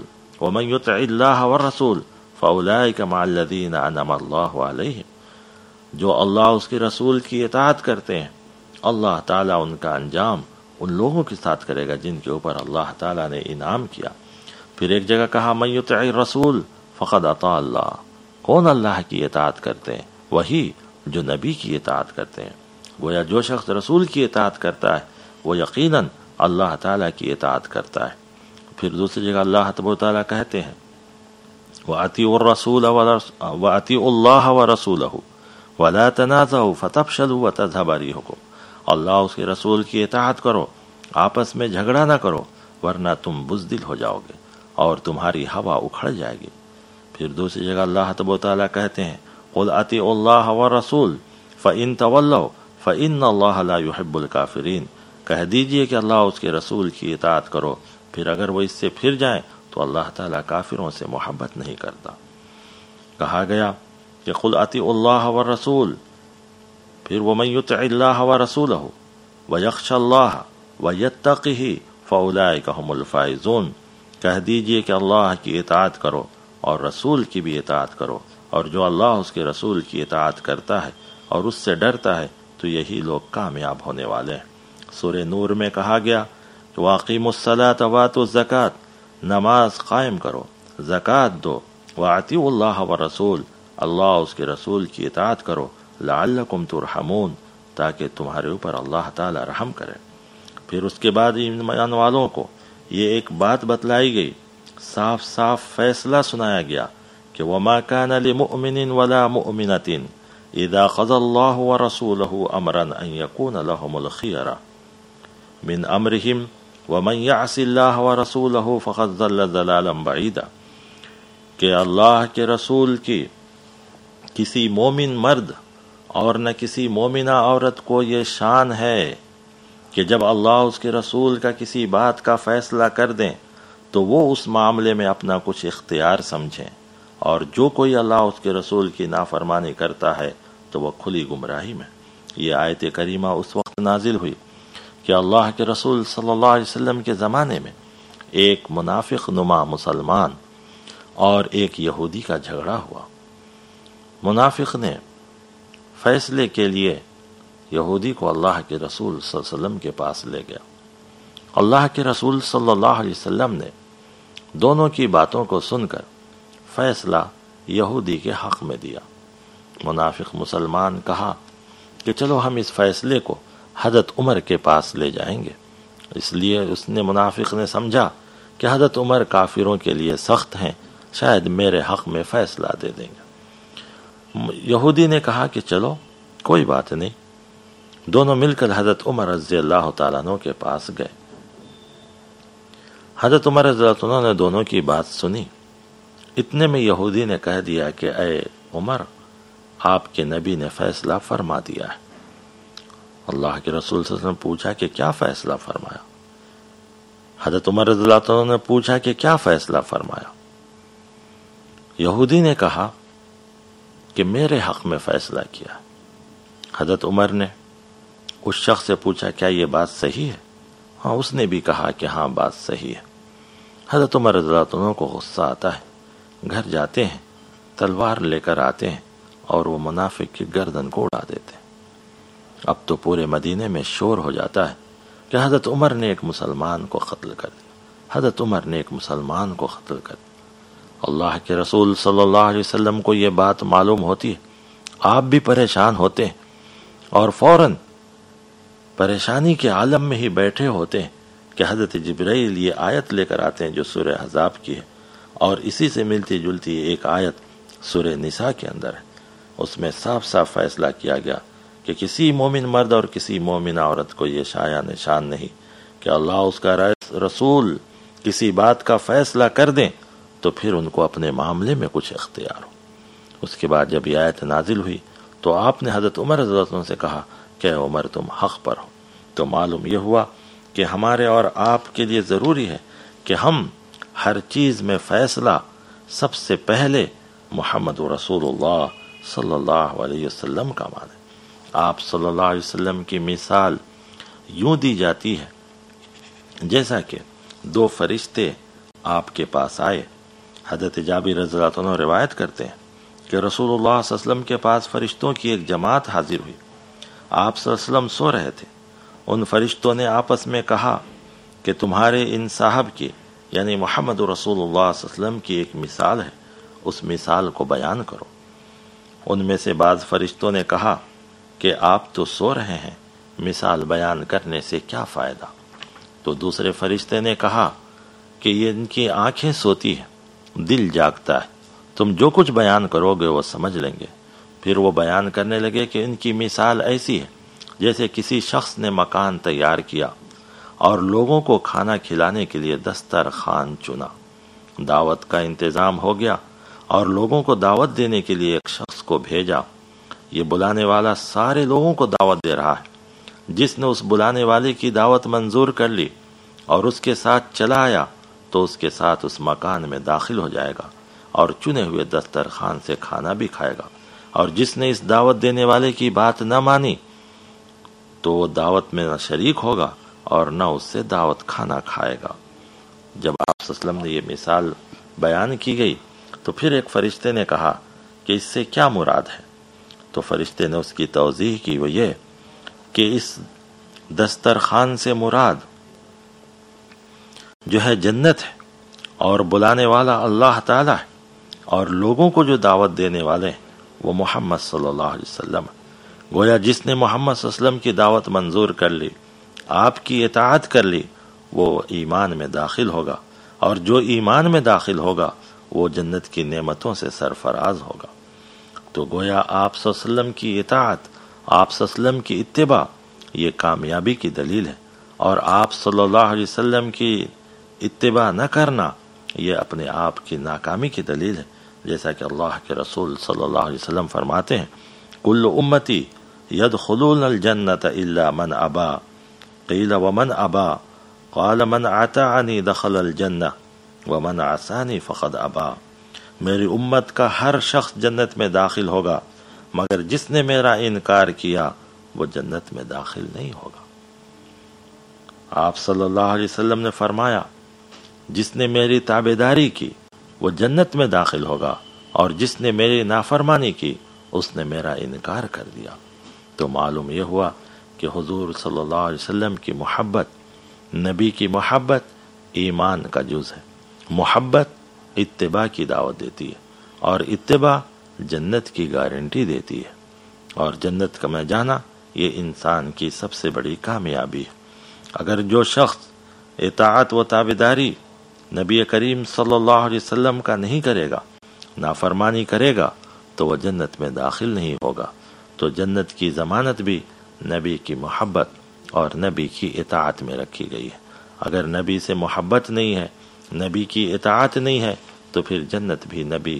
اللَّهَ وَالرَّسُولَ فَأُولَئِكَ مَعَ الَّذِينَ أَنْعَمَ اللَّهُ عَلَيْهِمْ، جو اللہ اس کے رسول کی اطاعت کرتے ہیں اللہ تعالیٰ ان کا انجام ان لوگوں کے ساتھ کرے گا جن کے اوپر اللہ تعالیٰ نے انعام کیا۔ پھر ایک جگہ کہا من یطع الرسول فقد اطاع اللہ، کون اللہ کی اطاعت کرتے ہیں؟ وہی جو نبی کی اطاعت کرتے ہیں۔ گویا جو شخص رسول کی اطاعت کرتا ہے وہ یقیناً اللہ تعالیٰ کی اطاعت کرتا ہے۔ پھر دوسری جگہ اللہ تبارک و تعالیٰ کہتے ہیں وَأَطِيعُوا الرَّسُولَ وَأَطِيعُوا اللَّهَ وَرَسُولَهُ وَلَا تَنَازَعُوا فَتَفْشَلُوا وَتَذْهَبَ رِيحُكُمْ، اللہ اس کے رسول کی اطاعت کرو، آپس میں جھگڑا نہ کرو ورنہ تم بزدل ہو جاؤ گے اور تمہاری ہوا اکھڑ جائے گی۔ پھر دوسری جگہ اللہ تبارک و تعالیٰ کہتے ہیں قُلْ أَطِيعُوا اللَّهَ وَالرَّسُولَ فَإِن تَوَلَّوْا فَإِنَّ اللَّهَ لَا يُحِبُّ الْكَافِرِينَ، کہہ دیجئے کہ اللہ اس کے رسول کی اطاعت کرو، پھر اگر وہ اس سے پھر جائیں تو اللہ تعالیٰ کافروں سے محبت نہیں کرتا۔ کہا گیا کہ قُلْ أَطِيعُوا اللَّهَ وَالرَّسُولَ، پھر وَمَن يُطِعِ اللَّهَ وَرَسُولَهُ وَيَخْشَ اللَّهَ وَيَتَّقِهِ فَأُولَٰئِكَ هُمُ الْفَائِزُونَ، کہہ دیجئے کہ اللہ کی اطاعت کرو اور رسول کی بھی اطاعت کرو، اور جو اللہ اس کے رسول کی اطاعت کرتا ہے اور اس سے ڈرتا ہے تو یہی لوگ کامیاب ہونے والے ہیں۔ سورہ نور میں کہا گیا کہ وَأَقِیمُوا الصَّلَاةَ وَآتُوا الزَّکَاةَ، نماز قائم کرو، زکوٰۃ دو، وَأَطِیعُوا اللَّهَ وَالرَّسُولَ، اللہ اس کے رسول کی اطاعت کرو، لَعَلَّکُمْ تُرْحَمُونَ، تاکہ تمہارے اوپر اللہ تعالی رحم کرے۔ پھر اس کے بعد ایمان والوں کو یہ ایک بات بتلائی گئی، صاف صاف فیصلہ سنایا گیا کہ وَمَا كَانَ لِمُؤْمِنٍ وَلَا مُؤْمِنَةٍ إِذَا قَضَى اللَّهُ وَرَسُولُهُ أَمْرًا أَن يَكُونَ لَهُمُ الْخِيَرَةُ مِنْ أَمْرِهِمْ وَمَنْ يَعْصِ اللَّهَ وَرَسُولَهُ فَقَدْ ضَلَّ ضَلَالًا بَعِيدًا، کہ اللہ کے رسول کی کسی مومن مرد اور نہ کسی مومنہ عورت کو یہ شان ہے کہ جب اللہ اس کے رسول کا کسی بات کا فیصلہ کر دیں تو وہ اس معاملے میں اپنا کچھ اختیار سمجھیں، اور جو کوئی اللہ اس کے رسول کی نافرمانی کرتا ہے تو وہ کھلی گمراہی میں۔ یہ آیت کریمہ اس وقت نازل ہوئی کہ اللہ کے رسول صلی اللہ علیہ وسلم کے زمانے میں ایک منافق نما مسلمان اور ایک یہودی کا جھگڑا ہوا۔ منافق نے فیصلے کے لیے یہودی کو اللہ کے رسول صلی اللہ علیہ وسلم کے پاس لے گیا۔ اللہ کے رسول صلی اللہ علیہ وسلم نے دونوں کی باتوں کو سن کر فیصلہ یہودی کے حق میں دیا۔ منافق مسلمان کہا کہ چلو ہم اس فیصلے کو حضرت عمر کے پاس لے جائیں گے، اس لیے اس نے منافق نے سمجھا کہ حضرت عمر کافروں کے لیے سخت ہیں، شاید میرے حق میں فیصلہ دے دیں گے۔ یہودی نے کہا کہ چلو کوئی بات نہیں، دونوں مل کر حضرت عمر رضی اللہ تعالیٰ عنہ کے پاس گئے۔ حضرت عمر رضی اللہ عنہ نے دونوں کی بات سنی، اتنے میں یہودی نے کہہ دیا کہ اے عمر، آپ کے نبی نے فیصلہ فرما دیا ہے۔ اللہ کے رسول صلی اللہ علیہ وسلم نے پوچھا کہ کیا فیصلہ فرمایا؟ حضرت عمر رضی اللہ عنہ نے پوچھا کہ کیا فیصلہ فرمایا؟ یہودی نے کہا کہ میرے حق میں فیصلہ کیا۔ حضرت عمر نے اس شخص سے پوچھا کیا یہ بات صحیح ہے؟ ہاں، اس نے بھی کہا کہ ہاں بات صحیح ہے۔ حضرت عمر رضی اللہ عنہ کو غصہ آتا ہے، گھر جاتے ہیں، تلوار لے کر آتے ہیں اور وہ منافق کی گردن کو اڑا دیتے ہیں۔ اب تو پورے مدینے میں شور ہو جاتا ہے کہ حضرت عمر نے ایک مسلمان کو قتل کر دیا، حضرت عمر نے ایک مسلمان کو قتل کر دیا۔ اللہ کے رسول صلی اللہ علیہ وسلم کو یہ بات معلوم ہوتی ہے، آپ بھی پریشان ہوتے ہیں اور فوراً پریشانی کے عالم میں ہی بیٹھے ہوتے ہیں کہ حضرت جبرائیل یہ آیت لے کر آتے ہیں جو سورہ احزاب کی ہے، اور اسی سے ملتی جلتی ایک آیت سورہ نساء کے اندر ہے۔ اس میں صاف صاف فیصلہ کیا گیا کہ کسی مومن مرد اور کسی مومن عورت کو یہ شایع نشان نہیں کہ اللہ اس کا رسول کسی بات کا فیصلہ کر دیں تو پھر ان کو اپنے معاملے میں کچھ اختیار ہو۔ اس کے بعد جب یہ آیت نازل ہوئی تو آپ نے حضرت عمر رضی اللہ عنہ سے کہا کہ اے عمر تم حق پر ہو۔ تو معلوم یہ ہوا کہ ہمارے اور آپ کے لیے ضروری ہے کہ ہم ہر چیز میں فیصلہ سب سے پہلے محمد رسول اللہ صلی اللہ علیہ وسلم کا مانیں۔ آپ صلی اللہ علیہ وسلم کی مثال یوں دی جاتی ہے جیسا کہ دو فرشتے آپ کے پاس آئے۔ حضرت جابر رضی اللہ عنہ روایت کرتے ہیں کہ رسول اللہ صلی اللہ علیہ وسلم کے پاس فرشتوں کی ایک جماعت حاضر ہوئی۔ آپ صلی اللہ علیہ وسلم سو رہے تھے۔ ان فرشتوں نے آپس میں کہا کہ تمہارے ان صاحب کی یعنی محمد رسول اللہ صلی اللہ علیہ وسلم کی ایک مثال ہے، اس مثال کو بیان کرو۔ ان میں سے بعض فرشتوں نے کہا کہ آپ تو سو رہے ہیں، مثال بیان کرنے سے کیا فائدہ؟ تو دوسرے فرشتے نے کہا کہ یہ ان کی آنکھیں سوتی ہیں، دل جاگتا ہے، تم جو کچھ بیان کرو گے وہ سمجھ لیں گے۔ پھر وہ بیان کرنے لگے کہ ان کی مثال ایسی ہے جیسے کسی شخص نے مکان تیار کیا اور لوگوں کو کھانا کھلانے کے لیے دسترخوان چنا، دعوت کا انتظام ہو گیا اور لوگوں کو دعوت دینے کے لیے ایک شخص کو بھیجا۔ یہ بلانے والا سارے لوگوں کو دعوت دے رہا ہے، جس نے اس بلانے والے کی دعوت منظور کر لی اور اس کے ساتھ چلا آیا تو اس کے ساتھ اس مکان میں داخل ہو جائے گا اور چنے ہوئے دسترخوان سے کھانا بھی کھائے گا، اور جس نے اس دعوت دینے والے کی بات نہ مانی تو وہ دعوت میں نہ شریک ہوگا اور نہ اس سے دعوت کھانا کھائے گا۔ جب آپ صلی اللہ علیہ وسلم نے یہ مثال بیان کی گئی تو پھر ایک فرشتے نے کہا کہ اس سے کیا مراد ہے؟ تو فرشتے نے اس کی توضیح کی، وہ یہ کہ اس دسترخوان سے مراد جو ہے جنت ہے، اور بلانے والا اللہ تعالی ہے، اور لوگوں کو جو دعوت دینے والے ہیں وہ محمد صلی اللہ علیہ وسلم ہے۔ گویا جس نے محمد صلی اللہ علیہ وسلم کی دعوت منظور کر لی، آپ کی اطاعت کر لی، وہ ایمان میں داخل ہوگا، اور جو ایمان میں داخل ہوگا وہ جنت کی نعمتوں سے سرفراز ہوگا۔ تو گویا آپ صلی اللہ علیہ وسلم کی اطاعت، آپ صلی اللہ علیہ وسلم کی اتباع یہ کامیابی کی دلیل ہے، اور آپ صلی اللہ علیہ وسلم کی اتباع نہ کرنا یہ اپنے آپ کی ناکامی کی دلیل ہے، جیسا کہ اللہ کے رسول صلی اللہ علیہ وسلم فرماتے ہیں کل امتی یدخلون الجنت الا من ابا قیل ومن ابا قال من اطاعنی دخل الجنہ ومن عصانی فقد ابا، میری امت کا ہر شخص جنت میں داخل ہوگا مگر جس نے میرا انکار کیا وہ جنت میں داخل نہیں ہوگا۔ آپ صلی اللہ علیہ وسلم نے فرمایا جس نے میری تابعداری کی وہ جنت میں داخل ہوگا، اور جس نے میری نافرمانی کی اس نے میرا انکار کر دیا۔ تو معلوم یہ ہوا کہ حضور صلی اللہ علیہ وسلم کی محبت، نبی کی محبت ایمان کا جز ہے۔ محبت اتباع کی دعوت دیتی ہے، اور اتباع جنت کی گارنٹی دیتی ہے، اور جنت کا میں جانا یہ انسان کی سب سے بڑی کامیابی ہے۔ اگر جو شخص اطاعت و تابعداری نبی کریم صلی اللہ علیہ وسلم کا نہیں کرے گا، نافرمانی کرے گا، تو وہ جنت میں داخل نہیں ہوگا۔ تو جنت کی ضمانت بھی نبی کی محبت اور نبی کی اطاعت میں رکھی گئی ہے۔ اگر نبی سے محبت نہیں ہے، نبی کی اطاعت نہیں ہے، تو پھر جنت بھی نبی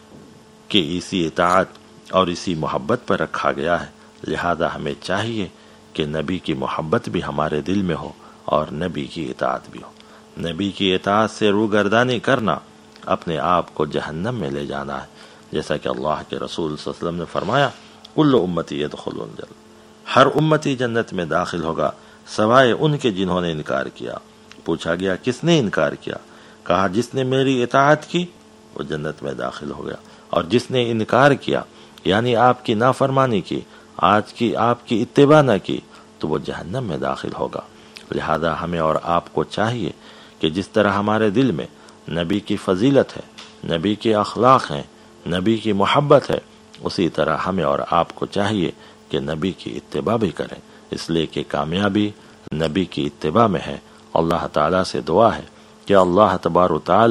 کی اسی اطاعت اور اسی محبت پر رکھا گیا ہے۔ لہذا ہمیں چاہیے کہ نبی کی محبت بھی ہمارے دل میں ہو اور نبی کی اطاعت بھی ہو۔ نبی کی اطاعت سے روگردانی کرنا اپنے آپ کو جہنم میں لے جانا ہے، جیسا کہ اللہ کے رسول صلی اللہ علیہ وسلم نے فرمایا کل امتی یدخلون الجنہ، ہر امتی جنت میں داخل ہوگا سوائے ان کے جنہوں نے انکار کیا۔ پوچھا گیا کس نے انکار کیا؟ کہا جس نے میری اطاعت کی وہ جنت میں داخل ہو گیا، اور جس نے انکار کیا یعنی آپ کی نافرمانی کی، آپ کی اتباع نہ کی، تو وہ جہنم میں داخل ہوگا۔ لہذا ہمیں اور آپ کو چاہیے کہ جس طرح ہمارے دل میں نبی کی فضیلت ہے، نبی کے اخلاق ہیں، نبی کی محبت ہے، اسی طرح ہمیں اور آپ کو چاہیے کہ نبی کی اتباع بھی کریں، اس لیے کہ کامیابی نبی کی اتباع میں ہے۔ اللہ تعالیٰ سے دعا ہے کہ اللہ تبارک و تعالی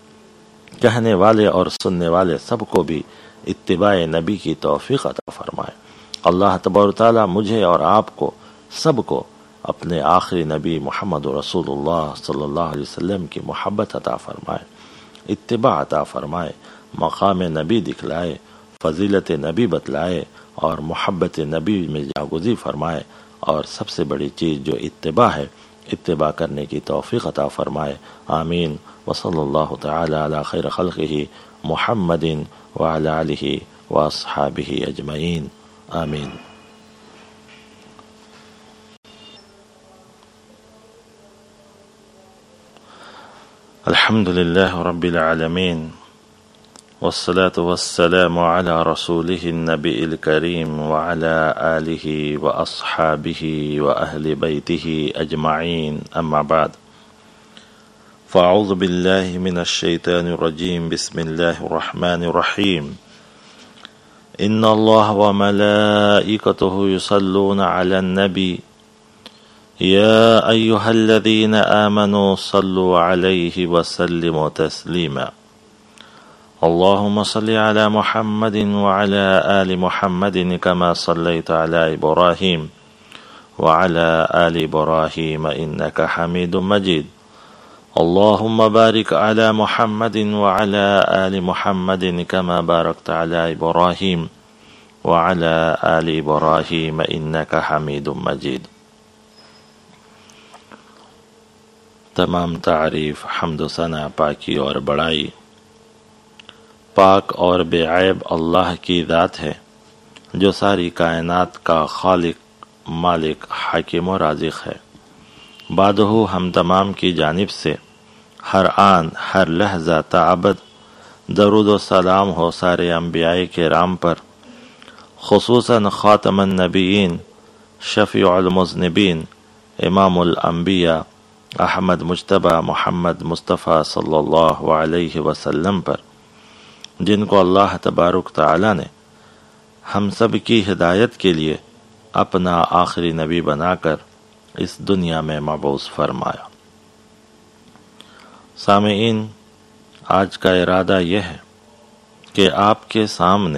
کہنے والے اور سننے والے سب کو بھی اتباع نبی کی توفیق عطا فرمائے۔ اللہ تبارک و تعالی مجھے اور آپ کو سب کو اپنے آخری نبی محمد رسول اللہ صلی اللہ علیہ وسلم کی محبت عطا فرمائے، اتباع عطا فرمائے، مقام نبی دکھلائے، فضیلت نبی بتلائے، اور محبت نبی میں جاگزی فرمائے، اور سب سے بڑی چیز جو اتباع ہے، اتباع کرنے کی توفیق عطا فرمائے۔ آمین۔ وصلی اللہ تعالی علی خیر خلقہ محمد وعلی آلہ واصحابہ اجمعین، آمین۔ الحمد للہ رب العالمین، والصلاة والسلام على رسوله النبي الكريم وعلى آله وأصحابه وأهل بيته أجمعين، أما بعد، فأعوذ بالله من الشيطان الرجيم. بسم الله الرحمن الرحيم. إن الله وملائكته يصلون على النبي يا أيها الذين آمنوا صلوا عليه وسلموا تسليما. اللهم صل على محمد وعلى آل محمد كما صليت على إبراهيم وعلى آل إبراهيم إنك حميد مجيد. اللهم بارك على محمد وعلى آل محمد كما باركت على إبراهيم وعلى آل إبراهيم إنك حميد مجيد. تمام تعریف، حمد و ثنا، پاکی اور بڑائی پاک اور بے عیب اللہ کی ذات ہے، جو ساری کائنات کا خالق، مالک، حاکم و رازق ہے۔ بعدہ ہم تمام کی جانب سے ہر آن ہر لحظہ تعبد درود و سلام ہو سارے انبیاء کرام پر، خصوصاً خاتم النبیین، شفیع المذنبین، امام الانبیاء احمد مجتبی محمد مصطفیٰ صلی اللہ علیہ وسلم پر، جن کو اللہ تبارک تعالی نے ہم سب کی ہدایت کے لیے اپنا آخری نبی بنا کر اس دنیا میں مبعوث فرمایا۔ سامعین، آج کا ارادہ یہ ہے کہ آپ کے سامنے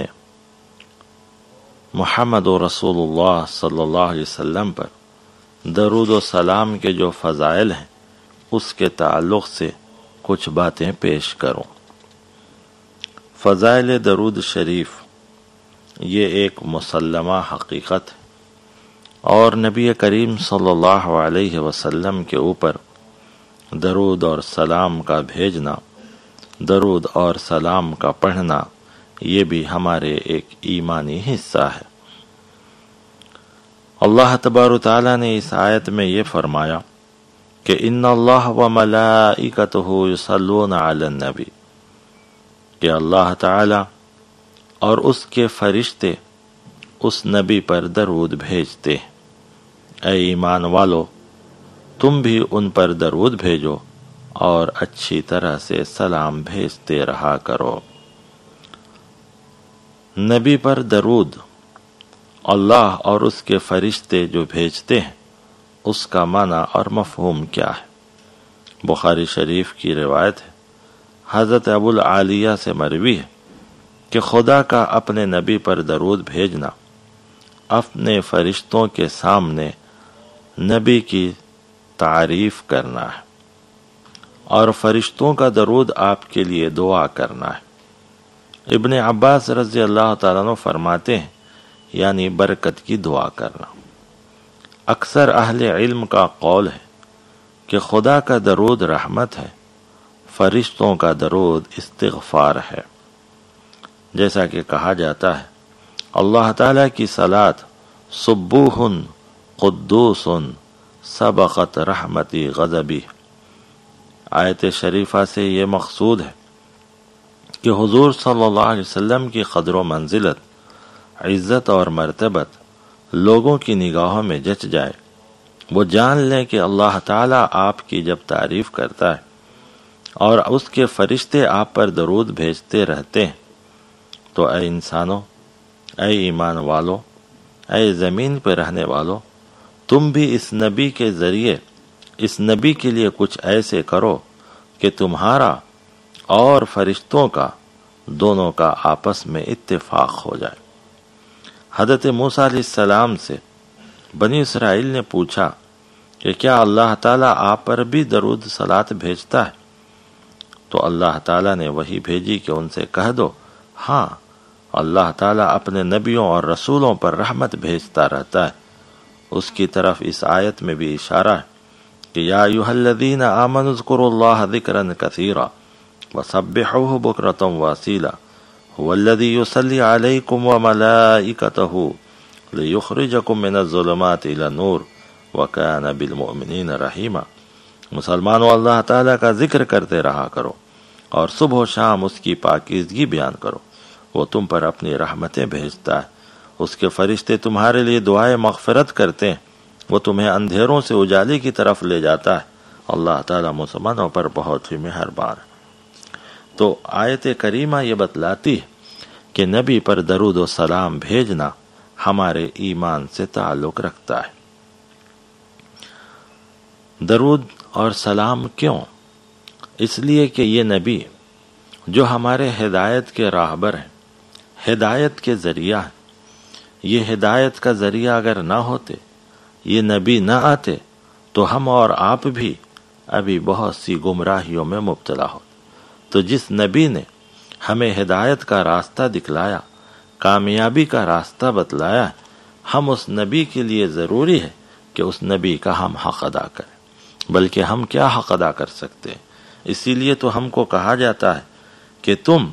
محمد رسول اللہ صلی اللہ علیہ وسلم پر درود و سلام کے جو فضائل ہیں اس کے تعلق سے کچھ باتیں پیش کروں۔ فضائل درود شریف یہ ایک مسلمہ حقیقت ہے، اور نبی کریم صلی اللہ علیہ وسلم کے اوپر درود اور سلام کا بھیجنا، درود اور سلام کا پڑھنا، یہ بھی ہمارے ایک ایمانی حصہ ہے۔ اللہ تبارک تعالیٰ نے اس آیت میں یہ فرمایا کہ ان اللہ وملائکتہ یصلون علی النبی، کہ اللہ تعالی اور اس کے فرشتے اس نبی پر درود بھیجتے ہیں۔ اے ایمان والو، تم بھی ان پر درود بھیجو اور اچھی طرح سے سلام بھیجتے رہا کرو۔ نبی پر درود اللہ اور اس کے فرشتے جو بھیجتے ہیں، اس کا معنی اور مفہوم کیا ہے؟ بخاری شریف کی روایت ہے، حضرت ابو العالیہ سے مروی ہے کہ خدا کا اپنے نبی پر درود بھیجنا اپنے فرشتوں کے سامنے نبی کی تعریف کرنا ہے، اور فرشتوں کا درود آپ کے لیے دعا کرنا ہے۔ ابن عباس رضی اللہ تعالیٰ عنہ فرماتے ہیں یعنی برکت کی دعا کرنا۔ اکثر اہل علم کا قول ہے کہ خدا کا درود رحمت ہے، فرشتوں کا درود استغفار ہے۔ جیسا کہ کہا جاتا ہے، اللہ تعالیٰ کی صلاۃ سبوح قدوس سبقت رحمتی غضبی۔ آیت شریفہ سے یہ مقصود ہے کہ حضور صلی اللہ علیہ وسلم کی قدر و منزلت، عزت اور مرتبت لوگوں کی نگاہوں میں جچ جائے، وہ جان لیں کہ اللہ تعالیٰ آپ کی جب تعریف کرتا ہے اور اس کے فرشتے آپ پر درود بھیجتے رہتے ہیں، تو اے انسانوں، اے ایمان والو، اے زمین پہ رہنے والو، تم بھی اس نبی کے ذریعے اس نبی کے لیے کچھ ایسے کرو کہ تمہارا اور فرشتوں کا دونوں کا آپس میں اتفاق ہو جائے۔ حضرت موسیٰ علیہ السلام سے بنی اسرائیل نے پوچھا کہ کیا اللہ تعالیٰ آپ پر بھی درود صلات بھیجتا ہے؟ تو اللہ تعالیٰ نے وہی بھیجی کہ ان سے کہہ دو، ہاں، اللہ تعالیٰ اپنے نبیوں اور رسولوں پر رحمت بھیجتا رہتا ہے۔ اس کی طرف اس آیت میں بھی اشارہ ہے کہ یا ایھا الذین آمنوا اذکروا اللہ ذکرا کثیرا وسبحوہ بکرۃ واصیلا هو الذی یصلی علیکم وملائکتہ لیخرجکم من الظلمات الی النور وکان بالمؤمنین رحیما۔ مسلمانوں، اللہ تعالیٰ کا ذکر کرتے رہا کرو اور صبح و شام اس کی پاکیزگی بیان کرو۔ وہ تم پر اپنی رحمتیں بھیجتا ہے، اس کے فرشتے تمہارے لیے دعائیں مغفرت کرتے ہیں، وہ تمہیں اندھیروں سے اجالے کی طرف لے جاتا ہے۔ اللہ تعالیٰ مسلمانوں پر بہت ہی مہربان ہے۔ تو آیت کریمہ یہ بتلاتی ہے کہ نبی پر درود و سلام بھیجنا ہمارے ایمان سے تعلق رکھتا ہے۔ درود اور سلام کیوں؟ اس لیے کہ یہ نبی جو ہمارے ہدایت کے راہبر ہیں، ہدایت کے ذریعہ ہیں، یہ ہدایت کا ذریعہ اگر نہ ہوتے، یہ نبی نہ آتے، تو ہم اور آپ بھی ابھی بہت سی گمراہیوں میں مبتلا ہوتے۔ تو جس نبی نے ہمیں ہدایت کا راستہ دکھلایا، کامیابی کا راستہ بتلایا، ہم اس نبی کے لیے ضروری ہے کہ اس نبی کا ہم حق ادا کریں۔ بلکہ ہم کیا حق ادا کر سکتے ہیں؟ اسی لیے تو ہم کو کہا جاتا ہے کہ تم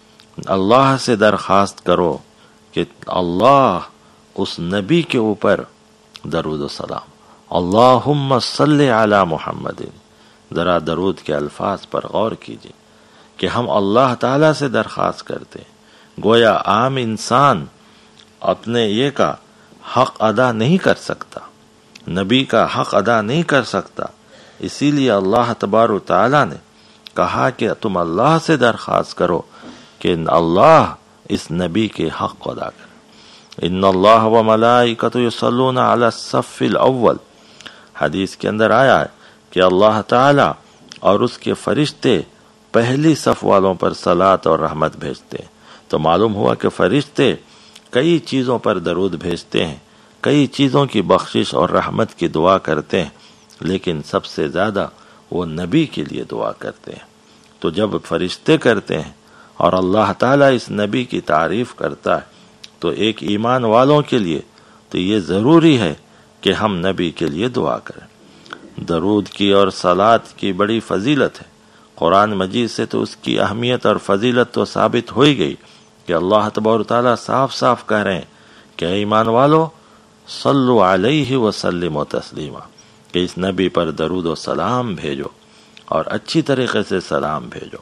اللہ سے درخواست کرو کہ اللہ اس نبی کے اوپر درود و سلام، اللہم صلی علی محمد۔ ذرا درود کے الفاظ پر غور کیجئے کہ ہم اللہ تعالیٰ سے درخواست کرتے ہیں۔ گویا عام انسان اپنے یہ کا حق ادا نہیں کر سکتا، نبی کا حق ادا نہیں کر سکتا، اسی لیے اللہ تبارک و تعالیٰ نے کہا کہ تم اللہ سے درخواست کرو کہ اللہ اس نبی کے حق کو ادا کرے۔ ان اللہ و ملائکۃ یصلون علی الصف الاول، حدیث کے اندر آیا ہے کہ اللہ تعالیٰ اور اس کے فرشتے پہلی صف والوں پر صلاۃ اور رحمت بھیجتے ہیں۔ تو معلوم ہوا کہ فرشتے کئی چیزوں پر درود بھیجتے ہیں، کئی چیزوں کی بخشش اور رحمت کی دعا کرتے ہیں، لیکن سب سے زیادہ وہ نبی کے لیے دعا کرتے ہیں۔ تو جب فرشتے کرتے ہیں اور اللہ تعالیٰ اس نبی کی تعریف کرتا ہے، تو ایک ایمان والوں کے لیے تو یہ ضروری ہے کہ ہم نبی کے لیے دعا کریں۔ درود کی اور صلاۃ کی بڑی فضیلت ہے۔ قرآن مجید سے تو اس کی اہمیت اور فضیلت تو ثابت ہو ہی گئی کہ اللہ تبارک و تعالیٰ صاف صاف کہہ رہے ہیں کہ ایمان والو صلو علیہ وسلم و تسلیما، کہ اس نبی پر درود و سلام بھیجو اور اچھی طریقے سے سلام بھیجو۔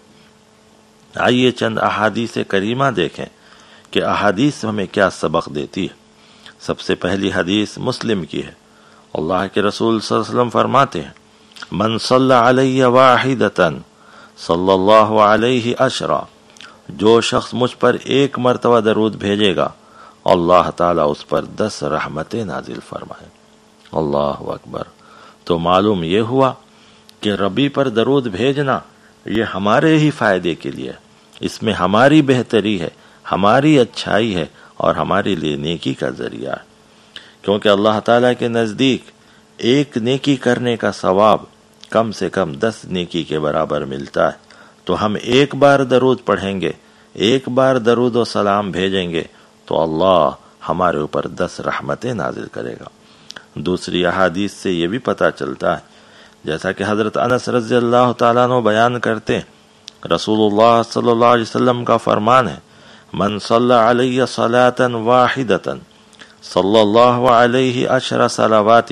آئیے چند احادیث کریمہ دیکھیں کہ احادیث ہمیں کیا سبق دیتی ہے۔ سب سے پہلی حدیث مسلم کی ہے۔ اللہ کے رسول صلی اللہ علیہ وسلم فرماتے ہیں، من صلی علیہ واحدۃ صلی اللہ علیہ عشرا، جو شخص مجھ پر ایک مرتبہ درود بھیجے گا، اللہ تعالیٰ اس پر 10 رحمتیں نازل فرمائے۔ اللہ اکبر۔ تو معلوم یہ ہوا کہ ربی پر درود بھیجنا یہ ہمارے ہی فائدے کے لیے، اس میں ہماری بہتری ہے، ہماری اچھائی ہے اور ہمارے لیے نیکی کا ذریعہ ہے۔ کیونکہ اللہ تعالیٰ کے نزدیک ایک نیکی کرنے کا ثواب کم سے کم 10 نیکی کے برابر ملتا ہے۔ تو ہم ایک بار درود پڑھیں گے، ایک بار درود و سلام بھیجیں گے تو اللہ ہمارے اوپر 10 رحمتیں نازل کرے گا۔ دوسری احادیث سے یہ بھی پتہ چلتا ہے، جیسا کہ حضرت انس رضی اللہ تعالیٰ عنہ بیان کرتے ہیں، رسول اللہ صلی اللہ علیہ وسلم کا فرمان ہے، من صلی علیہ صلاۃ واحدۃ صلی اللہ علیہ 10 صلوات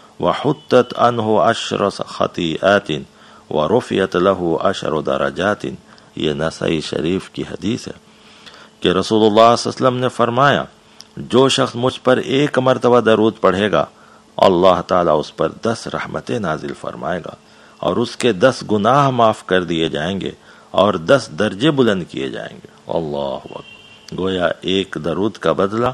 وحطت عنہ 10 خطیئات ورفعت له 10 درجات۔ یہ نسائی شریف کی حدیث ہے کہ رسول اللہ صلی اللہ علیہ وسلم نے فرمایا، جو شخص مجھ پر ایک مرتبہ درود پڑھے گا، اللہ تعالیٰ اس پر 10 رحمتیں نازل فرمائے گا اور اس کے 10 گناہ معاف کر دیے جائیں گے اور 10 درجے بلند کیے جائیں گے۔ اللہ اکبر۔ گویا ایک درود کا بدلہ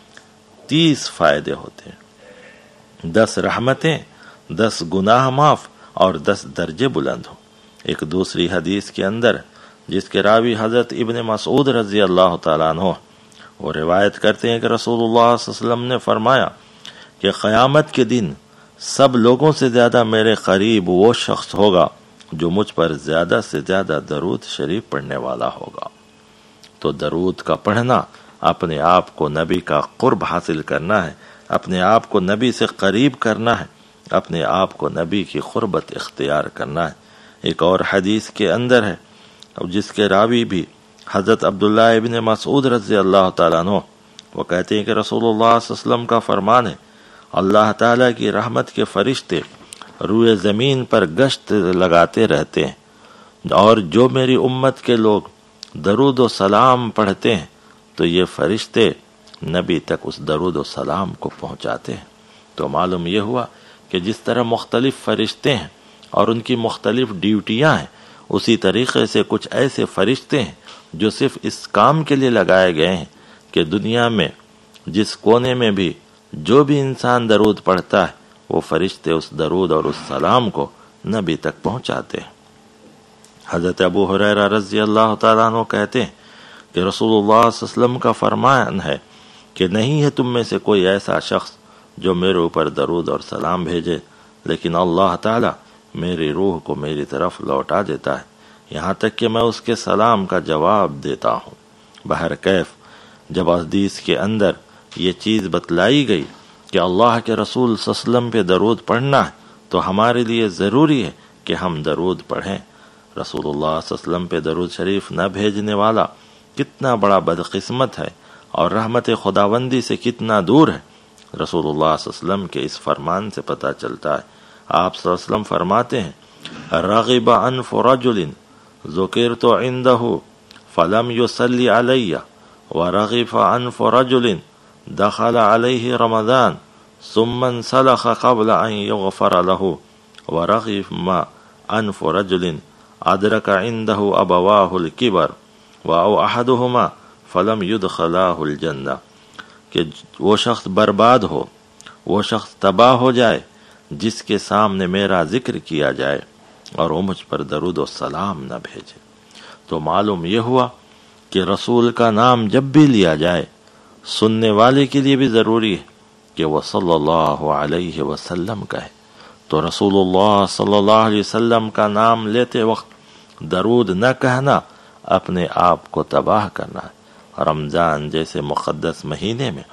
30 فائدے ہوتے ہیں، 10 رحمتیں، 10 گناہ معاف اور 10 درجے بلند ہو۔ ایک دوسری حدیث کے اندر جس کے راوی حضرت ابن مسعود رضی اللہ تعالیٰ عنہ، وہ روایت کرتے ہیں کہ رسول اللہ صلی اللہ علیہ وسلم نے فرمایا کہ قیامت کے دن سب لوگوں سے زیادہ میرے قریب وہ شخص ہوگا جو مجھ پر زیادہ سے زیادہ درود شریف پڑھنے والا ہوگا۔ تو درود کا پڑھنا اپنے آپ کو نبی کا قرب حاصل کرنا ہے، اپنے آپ کو نبی سے قریب کرنا ہے، اپنے آپ کو نبی کی قربت اختیار کرنا ہے۔ ایک اور حدیث کے اندر ہے جس کے راوی بھی حضرت عبداللہ ابن مسعود رضی اللہ تعالیٰ عنہ، وہ کہتے ہیں کہ رسول اللہ صلی اللہ علیہ وسلم کا فرمان ہے، اللہ تعالیٰ کی رحمت کے فرشتے روئے زمین پر گشت لگاتے رہتے ہیں، اور جو میری امت کے لوگ درود و سلام پڑھتے ہیں تو یہ فرشتے نبی تک اس درود و سلام کو پہنچاتے ہیں۔ تو معلوم یہ ہوا کہ جس طرح مختلف فرشتے ہیں اور ان کی مختلف ڈیوٹیاں ہیں، اسی طریقے سے کچھ ایسے فرشتے ہیں جو صرف اس کام کے لیے لگائے گئے ہیں کہ دنیا میں جس کونے میں بھی جو بھی انسان درود پڑھتا ہے وہ فرشتے اس درود اور اس سلام کو نبی تک پہنچاتے ہیں۔ حضرت ابو ہریرہ رضی اللہ تعالیٰ عنہ کہتے ہیں کہ رسول اللہ صلی اللہ علیہ وسلم کا فرمان ہے کہ نہیں ہے تم میں سے کوئی ایسا شخص جو میرے اوپر درود اور سلام بھیجے، لیکن اللہ تعالیٰ میری روح کو میری طرف لوٹا دیتا ہے یہاں تک کہ میں اس کے سلام کا جواب دیتا ہوں۔ بہرکیف جب حدیث کے اندر یہ چیز بتلائی گئی کہ اللہ کے رسول صلی اللہ علیہ وسلم پہ درود پڑھنا ہے تو ہمارے لیے ضروری ہے کہ ہم درود پڑھیں۔ رسول اللہ صلی اللہ علیہ وسلم پہ درود شریف نہ بھیجنے والا کتنا بڑا بدقسمت ہے اور رحمت خداوندی سے کتنا دور ہے۔ رسول اللہ صلی اللہ علیہ وسلم کے اس فرمان سے پتہ چلتا ہے۔ آپ صلی اللہ علیہ وسلم فرماتے ہیں رغب انف رجل ذکرت عنده فلم يصلي علي ورغب انف رجل دخل عليه رمضان ثم انسلخ قبل ان يغفر له ورغب انف رجل ادرك عنده ابواه الكبر واو احدهما فلم يدخلاه الجنہ، کہ وہ شخص برباد ہو، وہ شخص تباہ ہو جائے جس کے سامنے میرا ذکر کیا جائے اور وہ مجھ پر درود و سلام نہ بھیجے۔ تو معلوم یہ ہوا کہ رسول کا نام جب بھی لیا جائے سننے والے کے لیے بھی ضروری ہے کہ وہ صلی اللہ علیہ وسلم کہے۔ تو رسول اللہ صلی اللہ علیہ وسلم کا نام لیتے وقت درود نہ کہنا اپنے آپ کو تباہ کرنا ہے۔ رمضان جیسے مقدس مہینے میں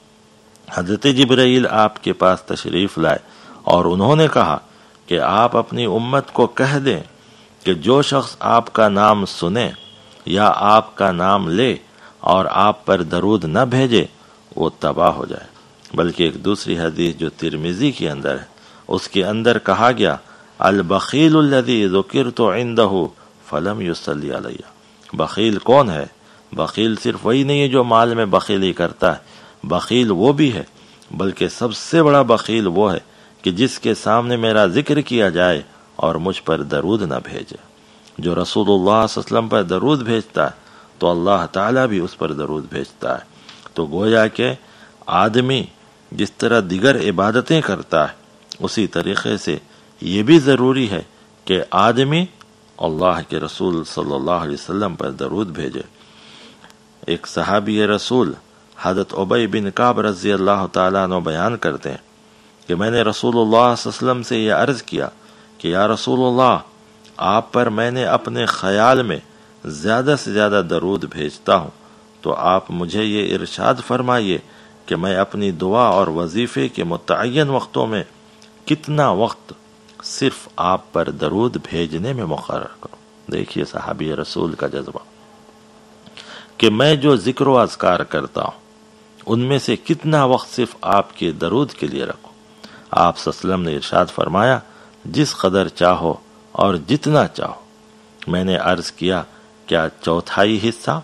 حضرت جبرائیل آپ کے پاس تشریف لائے اور انہوں نے کہا کہ آپ اپنی امت کو کہہ دیں کہ جو شخص آپ کا نام سنے یا آپ کا نام لے اور آپ پر درود نہ بھیجے وہ تباہ ہو جائے۔ بلکہ ایک دوسری حدیث جو ترمذی کے اندر ہے اس کے اندر کہا گیا البخیل الذی ذکرت عنده فلم یصلی علی۔ بخیل کون ہے؟ بخیل صرف وہی نہیں ہے جو مال میں بخیلی کرتا ہے، بخیل وہ بھی ہے، بلکہ سب سے بڑا بخیل وہ ہے کہ جس کے سامنے میرا ذکر کیا جائے اور مجھ پر درود نہ بھیجے۔ جو رسول اللہ صلی اللہ علیہ وسلم پر درود بھیجتا ہے تو اللہ تعالیٰ بھی اس پر درود بھیجتا ہے۔ تو گویا کہ آدمی جس طرح دیگر عبادتیں کرتا ہے اسی طریقے سے یہ بھی ضروری ہے کہ آدمی اللہ کے رسول صلی اللہ علیہ وسلم پر درود بھیجے۔ ایک صحابی رسول حضرت ابی بن کعب رضی اللہ تعالیٰ عنہ بیان کرتے ہیں کہ میں نے رسول اللہ صلی اللہ علیہ وسلم سے یہ عرض کیا کہ یا رسول اللہ، آپ پر میں نے اپنے خیال میں زیادہ سے زیادہ درود بھیجتا ہوں، تو آپ مجھے یہ ارشاد فرمائیے کہ میں اپنی دعا اور وظیفے کے متعین وقتوں میں کتنا وقت صرف آپ پر درود بھیجنے میں مقرر کروں۔ دیکھیے صحابی رسول کا جذبہ کہ میں جو ذکر و اذکار کرتا ہوں ان میں سے کتنا وقت صرف آپ کے درود کے لیے رکھوں۔ آپ صلی اللہ علیہ وسلم نے ارشاد فرمایا جس قدر چاہو اور جتنا چاہو۔ میں نے عرض کیا کیا چوتھائی حصہ؟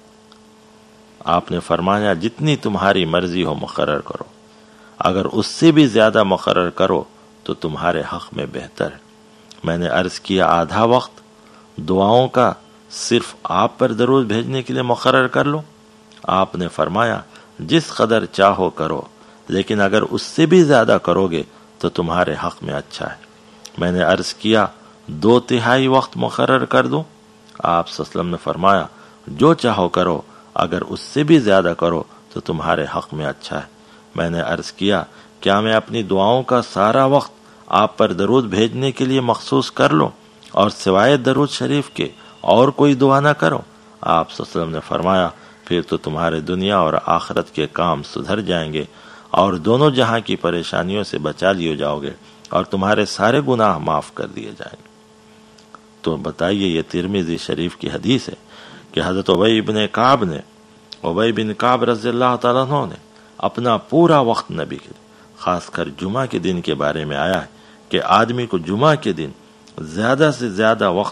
آپ نے فرمایا جتنی تمہاری مرضی ہو مقرر کرو، اگر اس سے بھی زیادہ مقرر کرو تو تمہارے حق میں بہتر ہے۔ میں نے عرض کیا آدھا وقت دعاؤں کا صرف آپ پر درود بھیجنے کے لیے مقرر کر لو۔ آپ نے فرمایا جس قدر چاہو کرو، لیکن اگر اس سے بھی زیادہ کرو گے تو تمہارے حق میں اچھا ہے۔ میں نے عرض کیا 2/3 وقت مقرر کر دوں؟ آپ صلی اللہ علیہ وسلم نے فرمایا جو چاہو کرو، اگر اس سے بھی زیادہ کرو تو تمہارے حق میں اچھا ہے۔ میں نے عرض کیا کیا میں اپنی دعاؤں کا سارا وقت آپ پر درود بھیجنے کے لیے مخصوص کر لوں اور سوائے درود شریف کے اور کوئی دعا نہ کرو؟ آپ صلی اللہ علیہ وسلم نے فرمایا پھر تو تمہارے دنیا اور آخرت کے کام سدھر جائیں گے اور دونوں جہاں کی پریشانیوں سے بچا لیے جاؤ گے اور تمہارے سارے گناہ معاف کر دیے جائیں گے۔ تو بتائیے یہ ترمذی شریف کی حدیث ہے کہ حضرت ابی بن کعب رضی اللہ تعالیٰ عنہ نے اپنا پورا وقت نبی کے لیے، خاص کر جمعہ کے دن کے بارے میں آیا ہے کہ آدمی کو جمعہ کے دن زیادہ سے زیادہ وقت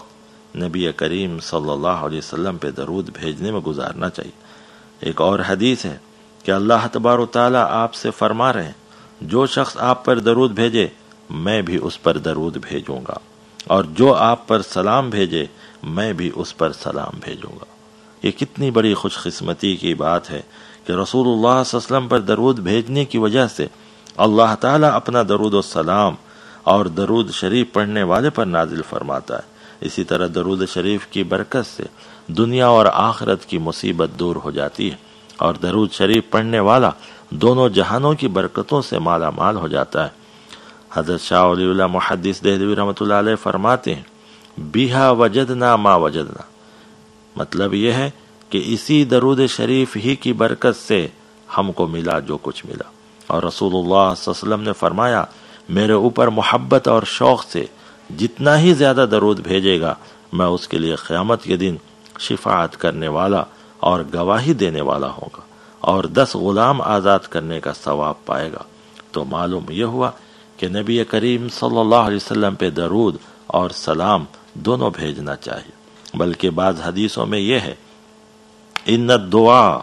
نبی کریم صلی اللہ علیہ وسلم پہ درود بھیجنے میں گزارنا چاہیے۔ ایک اور حدیث ہے کہ اللہ تبارک و تعالیٰ آپ سے فرما رہے ہیں جو شخص آپ پر درود بھیجے میں بھی اس پر درود بھیجوں گا، اور جو آپ پر سلام بھیجے میں بھی اس پر سلام بھیجوں گا۔ یہ کتنی بڑی خوش قسمتی کی بات ہے کہ رسول اللہ صلی اللہ علیہ وسلم پر درود بھیجنے کی وجہ سے اللہ تعالیٰ اپنا درود و سلام اور درود شریف پڑھنے والے پر نازل فرماتا ہے۔ اسی طرح درود شریف کی برکت سے دنیا اور آخرت کی مصیبت دور ہو جاتی ہے، اور درود شریف پڑھنے والا دونوں جہانوں کی برکتوں سے مالا مال ہو جاتا ہے۔ حضرت شاہ ولی اللہ محدث دہلوی رحمۃ اللہ علیہ فرماتے ہیں بیہا وجدنا ما وجدنا، مطلب یہ ہے کہ اسی درود شریف ہی کی برکت سے ہم کو ملا جو کچھ ملا۔ اور رسول اللہ صلی اللہ علیہ وسلم نے فرمایا میرے اوپر محبت اور شوق سے جتنا ہی زیادہ درود بھیجے گا میں اس کے لیے قیامت کے دن شفاعت کرنے والا اور گواہی دینے والا ہوگا، اور 10 غلام آزاد کرنے کا ثواب پائے گا۔ تو معلوم یہ ہوا کہ نبی کریم صلی اللہ علیہ وسلم پہ درود اور سلام دونوں بھیجنا چاہیے۔ بلکہ بعض حدیثوں میں یہ ہے ان الدعاء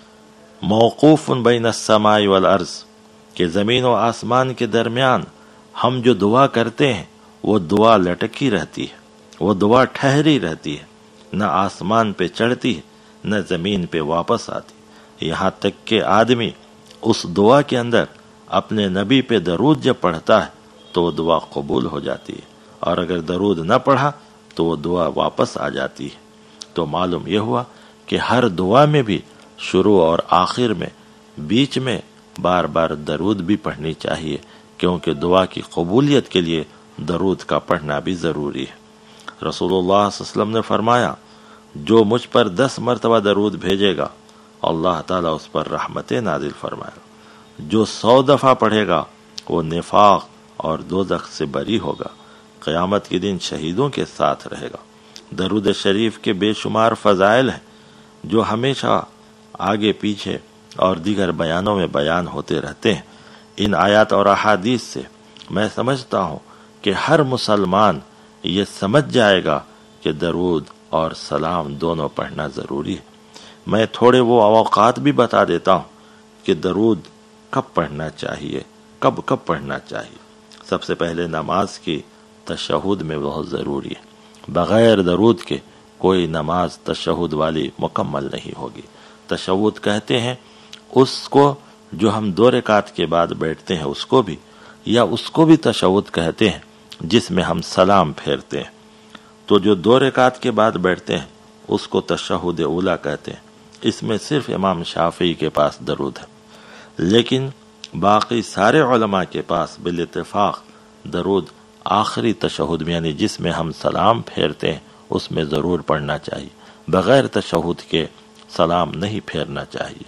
موقوف بین السماء والارض، کہ زمین و آسمان کے درمیان ہم جو دعا کرتے ہیں وہ دعا لٹکی رہتی ہے، وہ دعا ٹھہری رہتی ہے، نہ آسمان پہ چڑھتی ہے نہ زمین پہ واپس آتی، یہاں تک کہ آدمی اس دعا کے اندر اپنے نبی پہ درود جب پڑھتا ہے تو وہ دعا قبول ہو جاتی ہے، اور اگر درود نہ پڑھا تو وہ دعا واپس آ جاتی ہے۔ تو معلوم یہ ہوا کہ ہر دعا میں بھی شروع اور آخر میں بیچ میں بار بار درود بھی پڑھنی چاہیے، کیونکہ دعا کی قبولیت کے لیے درود کا پڑھنا بھی ضروری ہے۔ رسول اللہ صلی اللہ علیہ وسلم نے فرمایا جو مجھ پر 10 مرتبہ درود بھیجے گا اللہ تعالیٰ اس پر رحمت نازل فرمائے گا، جو 100 دفعہ پڑھے گا وہ نفاق اور دوزخ سے بری ہوگا، قیامت کے دن شہیدوں کے ساتھ رہے گا۔ درود شریف کے بے شمار فضائل ہیں جو ہمیشہ آگے پیچھے اور دیگر بیانوں میں بیان ہوتے رہتے ہیں۔ ان آیات اور احادیث سے میں سمجھتا ہوں کہ ہر مسلمان یہ سمجھ جائے گا کہ درود اور سلام دونوں پڑھنا ضروری ہے۔ میں تھوڑے وہ اوقات بھی بتا دیتا ہوں کہ درود کب پڑھنا چاہیے، کب پڑھنا چاہیے۔ سب سے پہلے نماز کی تشہد میں بہت ضروری ہے، بغیر درود کے کوئی نماز تشہد والی مکمل نہیں ہوگی۔ تشہد کہتے ہیں اس کو جو ہم 2 رکعت کے بعد بیٹھتے ہیں اس کو بھی، یا اس کو بھی تشہد کہتے ہیں جس میں ہم سلام پھیرتے ہیں۔ تو جو 2 رکعت کے بعد بیٹھتے ہیں اس کو تشہد اولیٰ کہتے ہیں۔ اس میں صرف امام شافعی کے پاس درود ہے، لیکن باقی سارے علماء کے پاس بالاتفاق درود آخری تشہد میں، یعنی جس میں ہم سلام پھیرتے ہیں اس میں ضرور پڑھنا چاہیے، بغیر تشہد کے سلام نہیں پھیرنا چاہیے۔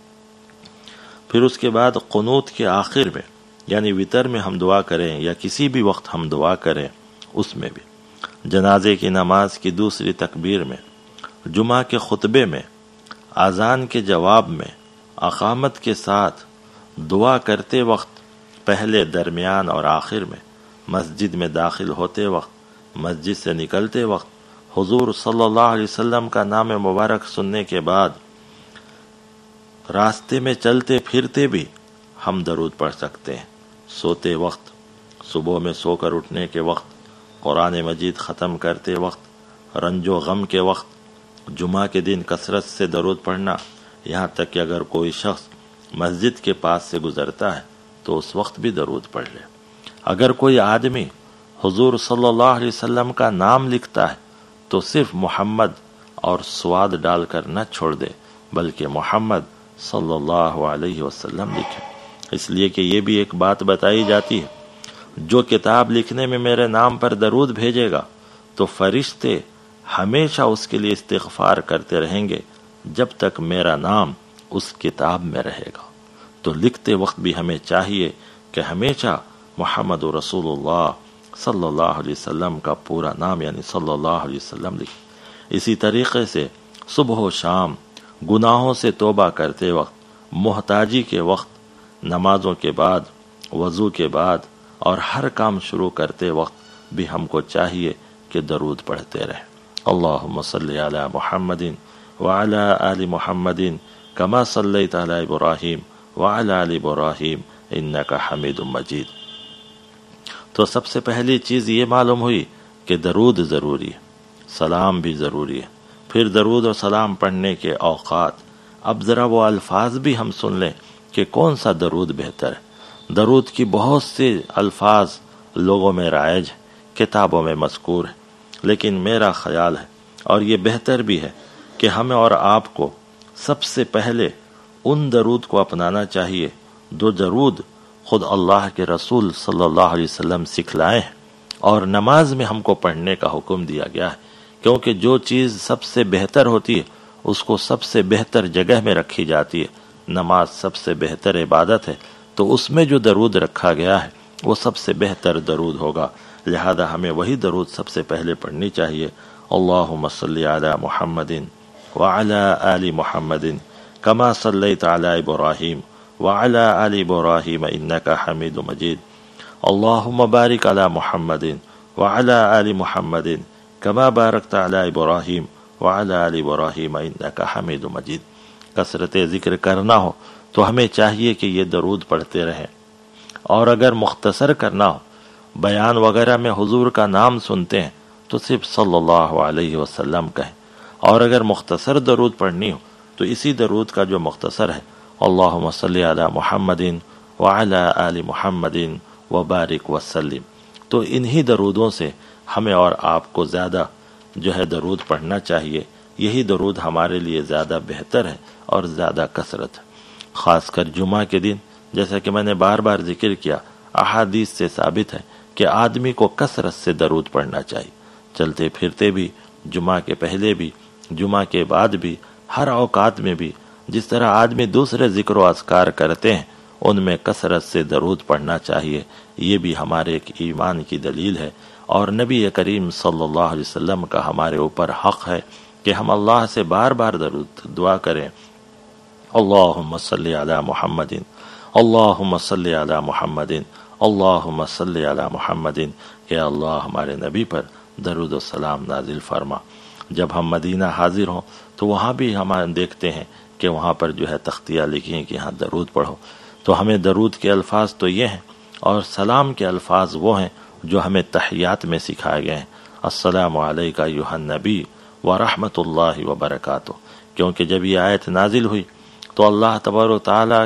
پھر اس کے بعد قنوت کے آخر میں، یعنی وتر میں ہم دعا کریں یا کسی بھی وقت ہم دعا کریں اس میں بھی، جنازے کی نماز کی دوسری تکبیر میں، جمعہ کے خطبے میں، اذان کے جواب میں، اقامت کے ساتھ، دعا کرتے وقت پہلے، درمیان اور آخر میں، مسجد میں داخل ہوتے وقت، مسجد سے نکلتے وقت، حضور صلی اللہ علیہ وسلم کا نام مبارک سننے کے بعد، راستے میں چلتے پھرتے بھی ہم درود پڑھ سکتے ہیں، سوتے وقت، صبح میں سو کر اٹھنے کے وقت، قرآن مجید ختم کرتے وقت، رنج و غم کے وقت، جمعہ کے دن کثرت سے درود پڑھنا، یہاں تک کہ اگر کوئی شخص مسجد کے پاس سے گزرتا ہے تو اس وقت بھی درود پڑھ لے۔ اگر کوئی آدمی حضور صلی اللہ علیہ وسلم کا نام لکھتا ہے تو صرف محمد اور سواد ڈال کر نہ چھوڑ دے، بلکہ محمد صلی اللہ علیہ وسلم لکھے۔ اس لیے کہ یہ بھی ایک بات بتائی جاتی ہے، جو کتاب لکھنے میں میرے نام پر درود بھیجے گا تو فرشتے ہمیشہ اس کے لیے استغفار کرتے رہیں گے جب تک میرا نام اس کتاب میں رہے گا۔ تو لکھتے وقت بھی ہمیں چاہیے کہ ہمیشہ محمد رسول اللہ صلی اللہ علیہ وسلم کا پورا نام یعنی صلی اللہ علیہ وسلم لکھیں۔ اسی طریقے سے صبح و شام گناہوں سے توبہ کرتے وقت، محتاجی کے وقت، نمازوں کے بعد، وضو کے بعد اور ہر کام شروع کرتے وقت بھی ہم کو چاہیے کہ درود پڑھتے رہیں۔ اللهم صل على محمد وعلى آل محمد كما صليت على إبراهيم وعلى آل إبراهيم إنك حميد مجيد۔ تو سب سے پہلی چیز یہ معلوم ہوئی کہ درود ضروری ہے، سلام بھی ضروری ہے۔ پھر درود اور سلام پڑھنے کے اوقات، اب ذرا وہ الفاظ بھی ہم سن لیں کہ کون سا درود بہتر ہے۔ درود کی بہت سے الفاظ لوگوں میں رائج ہیں، کتابوں میں مذکور ہے، لیکن میرا خیال ہے اور یہ بہتر بھی ہے کہ ہمیں اور آپ کو سب سے پہلے ان درود کو اپنانا چاہیے جو درود خود اللہ کے رسول صلی اللہ علیہ وسلم سکھلائے ہیں اور نماز میں ہم کو پڑھنے کا حکم دیا گیا ہے، کیونکہ جو چیز سب سے بہتر ہوتی ہے اس کو سب سے بہتر جگہ میں رکھی جاتی ہے۔ نماز سب سے بہتر عبادت ہے، تو اس میں جو درود رکھا گیا ہے وہ سب سے بہتر درود ہوگا، لہذا ہمیں وہی درود سب سے پہلے پڑھنی چاہیے۔ اللہم صلی علی محمد وعلی آل محمد کما صلیت علی ابراہیم وعلی آل ابراہیم انک حمید مجید۔ اللہم بارک علی محمد وعلی آل محمد کما بارکت علی ابراہیم وعلی آل ابراہیم انک حمید مجید۔ کثرت ذکر کرنا ہو تو ہمیں چاہیے کہ یہ درود پڑھتے رہیں، اور اگر مختصر کرنا ہو، بیان وغیرہ میں حضور کا نام سنتے ہیں تو صرف صلی اللہ علیہ وسلم کہیں، اور اگر مختصر درود پڑھنی ہو تو اسی درود کا جو مختصر ہے، اللہم صلی علی محمد وعلی آل محمد وبارک وسلم۔ تو انہی درودوں سے ہمیں اور آپ کو زیادہ جو ہے درود پڑھنا چاہیے، یہی درود ہمارے لیے زیادہ بہتر ہے اور زیادہ کثرت ہے۔ خاص کر جمعہ کے دن، جیسا کہ میں نے بار بار ذکر کیا، احادیث سے ثابت ہے کہ آدمی کو کثرت سے درود پڑھنا چاہیے، چلتے پھرتے بھی، جمعہ کے پہلے بھی، جمعہ کے بعد بھی، ہر اوقات میں بھی، جس طرح آدمی دوسرے ذکر و اذکار کرتے ہیں ان میں کثرت سے درود پڑھنا چاہیے۔ یہ بھی ہمارے ایک ایمان کی دلیل ہے، اور نبی کریم صلی اللہ علیہ وسلم کا ہمارے اوپر حق ہے کہ ہم اللہ سے بار بار درود دعا کریں۔ اللہم صلی علی محمد، اللہم صلی علی محمد، اللہم صلی علی محمد، کہ اللہ ہمارے نبی پر درود و سلام نازل فرما۔ جب ہم مدینہ حاضر ہوں تو وہاں بھی ہم دیکھتے ہیں کہ وہاں پر جو ہے تختیاں لکھی ہیں کہ یہاں درود پڑھو، تو ہمیں درود کے الفاظ تو یہ ہیں، اور سلام کے الفاظ وہ ہیں جو ہمیں تحیات میں سکھائے گئے ہیں۔ السلام علیکہ ایھا النبی ورحمۃ اللہ وبرکاتہ، کیونکہ جب یہ آیت نازل ہوئی تو اللہ تبارک و تعالیٰ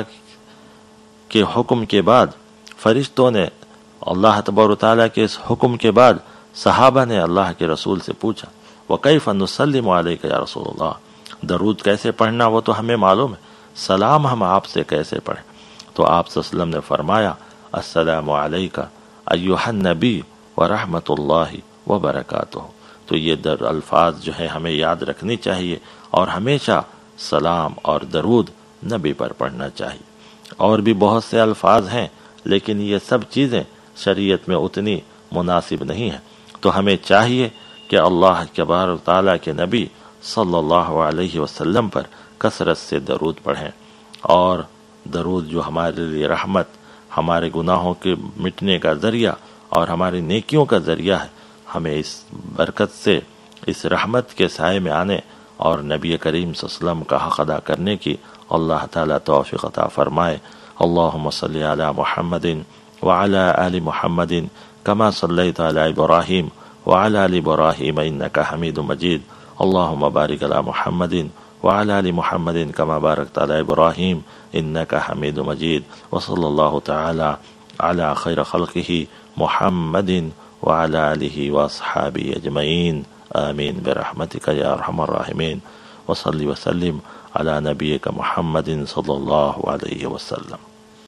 کے حکم کے بعد فرشتوں نے، اللہ تبارک و تعالیٰ کے اس حکم کے بعد صحابہ نے اللہ کے رسول سے پوچھا، وَكَيْفَ نُسَلِّمُ عَلَيْكَ یا رسول اللہ، درود کیسے پڑھنا وہ تو ہمیں معلوم ہے، سلام ہم آپ سے کیسے پڑھیں؟ تو آپ صلی اللہ علیہ وسلم نے فرمایا، السلام علیکہ ایھا النبی ورحمۃ اللہ وبرکاتہ۔ تو یہ الفاظ جو ہے ہمیں یاد رکھنی چاہیے، اور ہمیشہ سلام اور درود نبی پر پڑھنا چاہیے۔ اور بھی بہت سے الفاظ ہیں، لیکن یہ سب چیزیں شریعت میں اتنی مناسب نہیں ہیں، تو ہمیں چاہیے کہ اللہ تبارک تعالیٰ کے نبی صلی اللہ علیہ وسلم پر کثرت سے درود پڑھیں، اور درود جو ہمارے لیے رحمت، ہمارے گناہوں کے مٹنے کا ذریعہ اور ہماری نیکیوں کا ذریعہ ہے، ہمیں اس برکت سے، اس رحمت کے سائے میں آنے اور نبی کریم صلی اللہ علیہ وسلم کا حق ادا کرنے کی اللہ تعالیٰ توفیق عطا فرمائے۔ اللہم صلی علی محمد وعلی آل محمد کما صلیت علی ابراہیم وعلی آل ابراہیم انک حمید مجید۔ اللہم بارک علی محمد وعلی آل محمد کما بارکت علی ابراہیم انک حمید مجید۔ وصلی اللہ تعالی علی خیر خلقہ محمد وعلی آلہ واصحابہ اجمعین، آمین برحمتک یا ارحم الراحمین۔ وصلی وسلم علی نبیک محمد صلی اللہ علیہ وسلم۔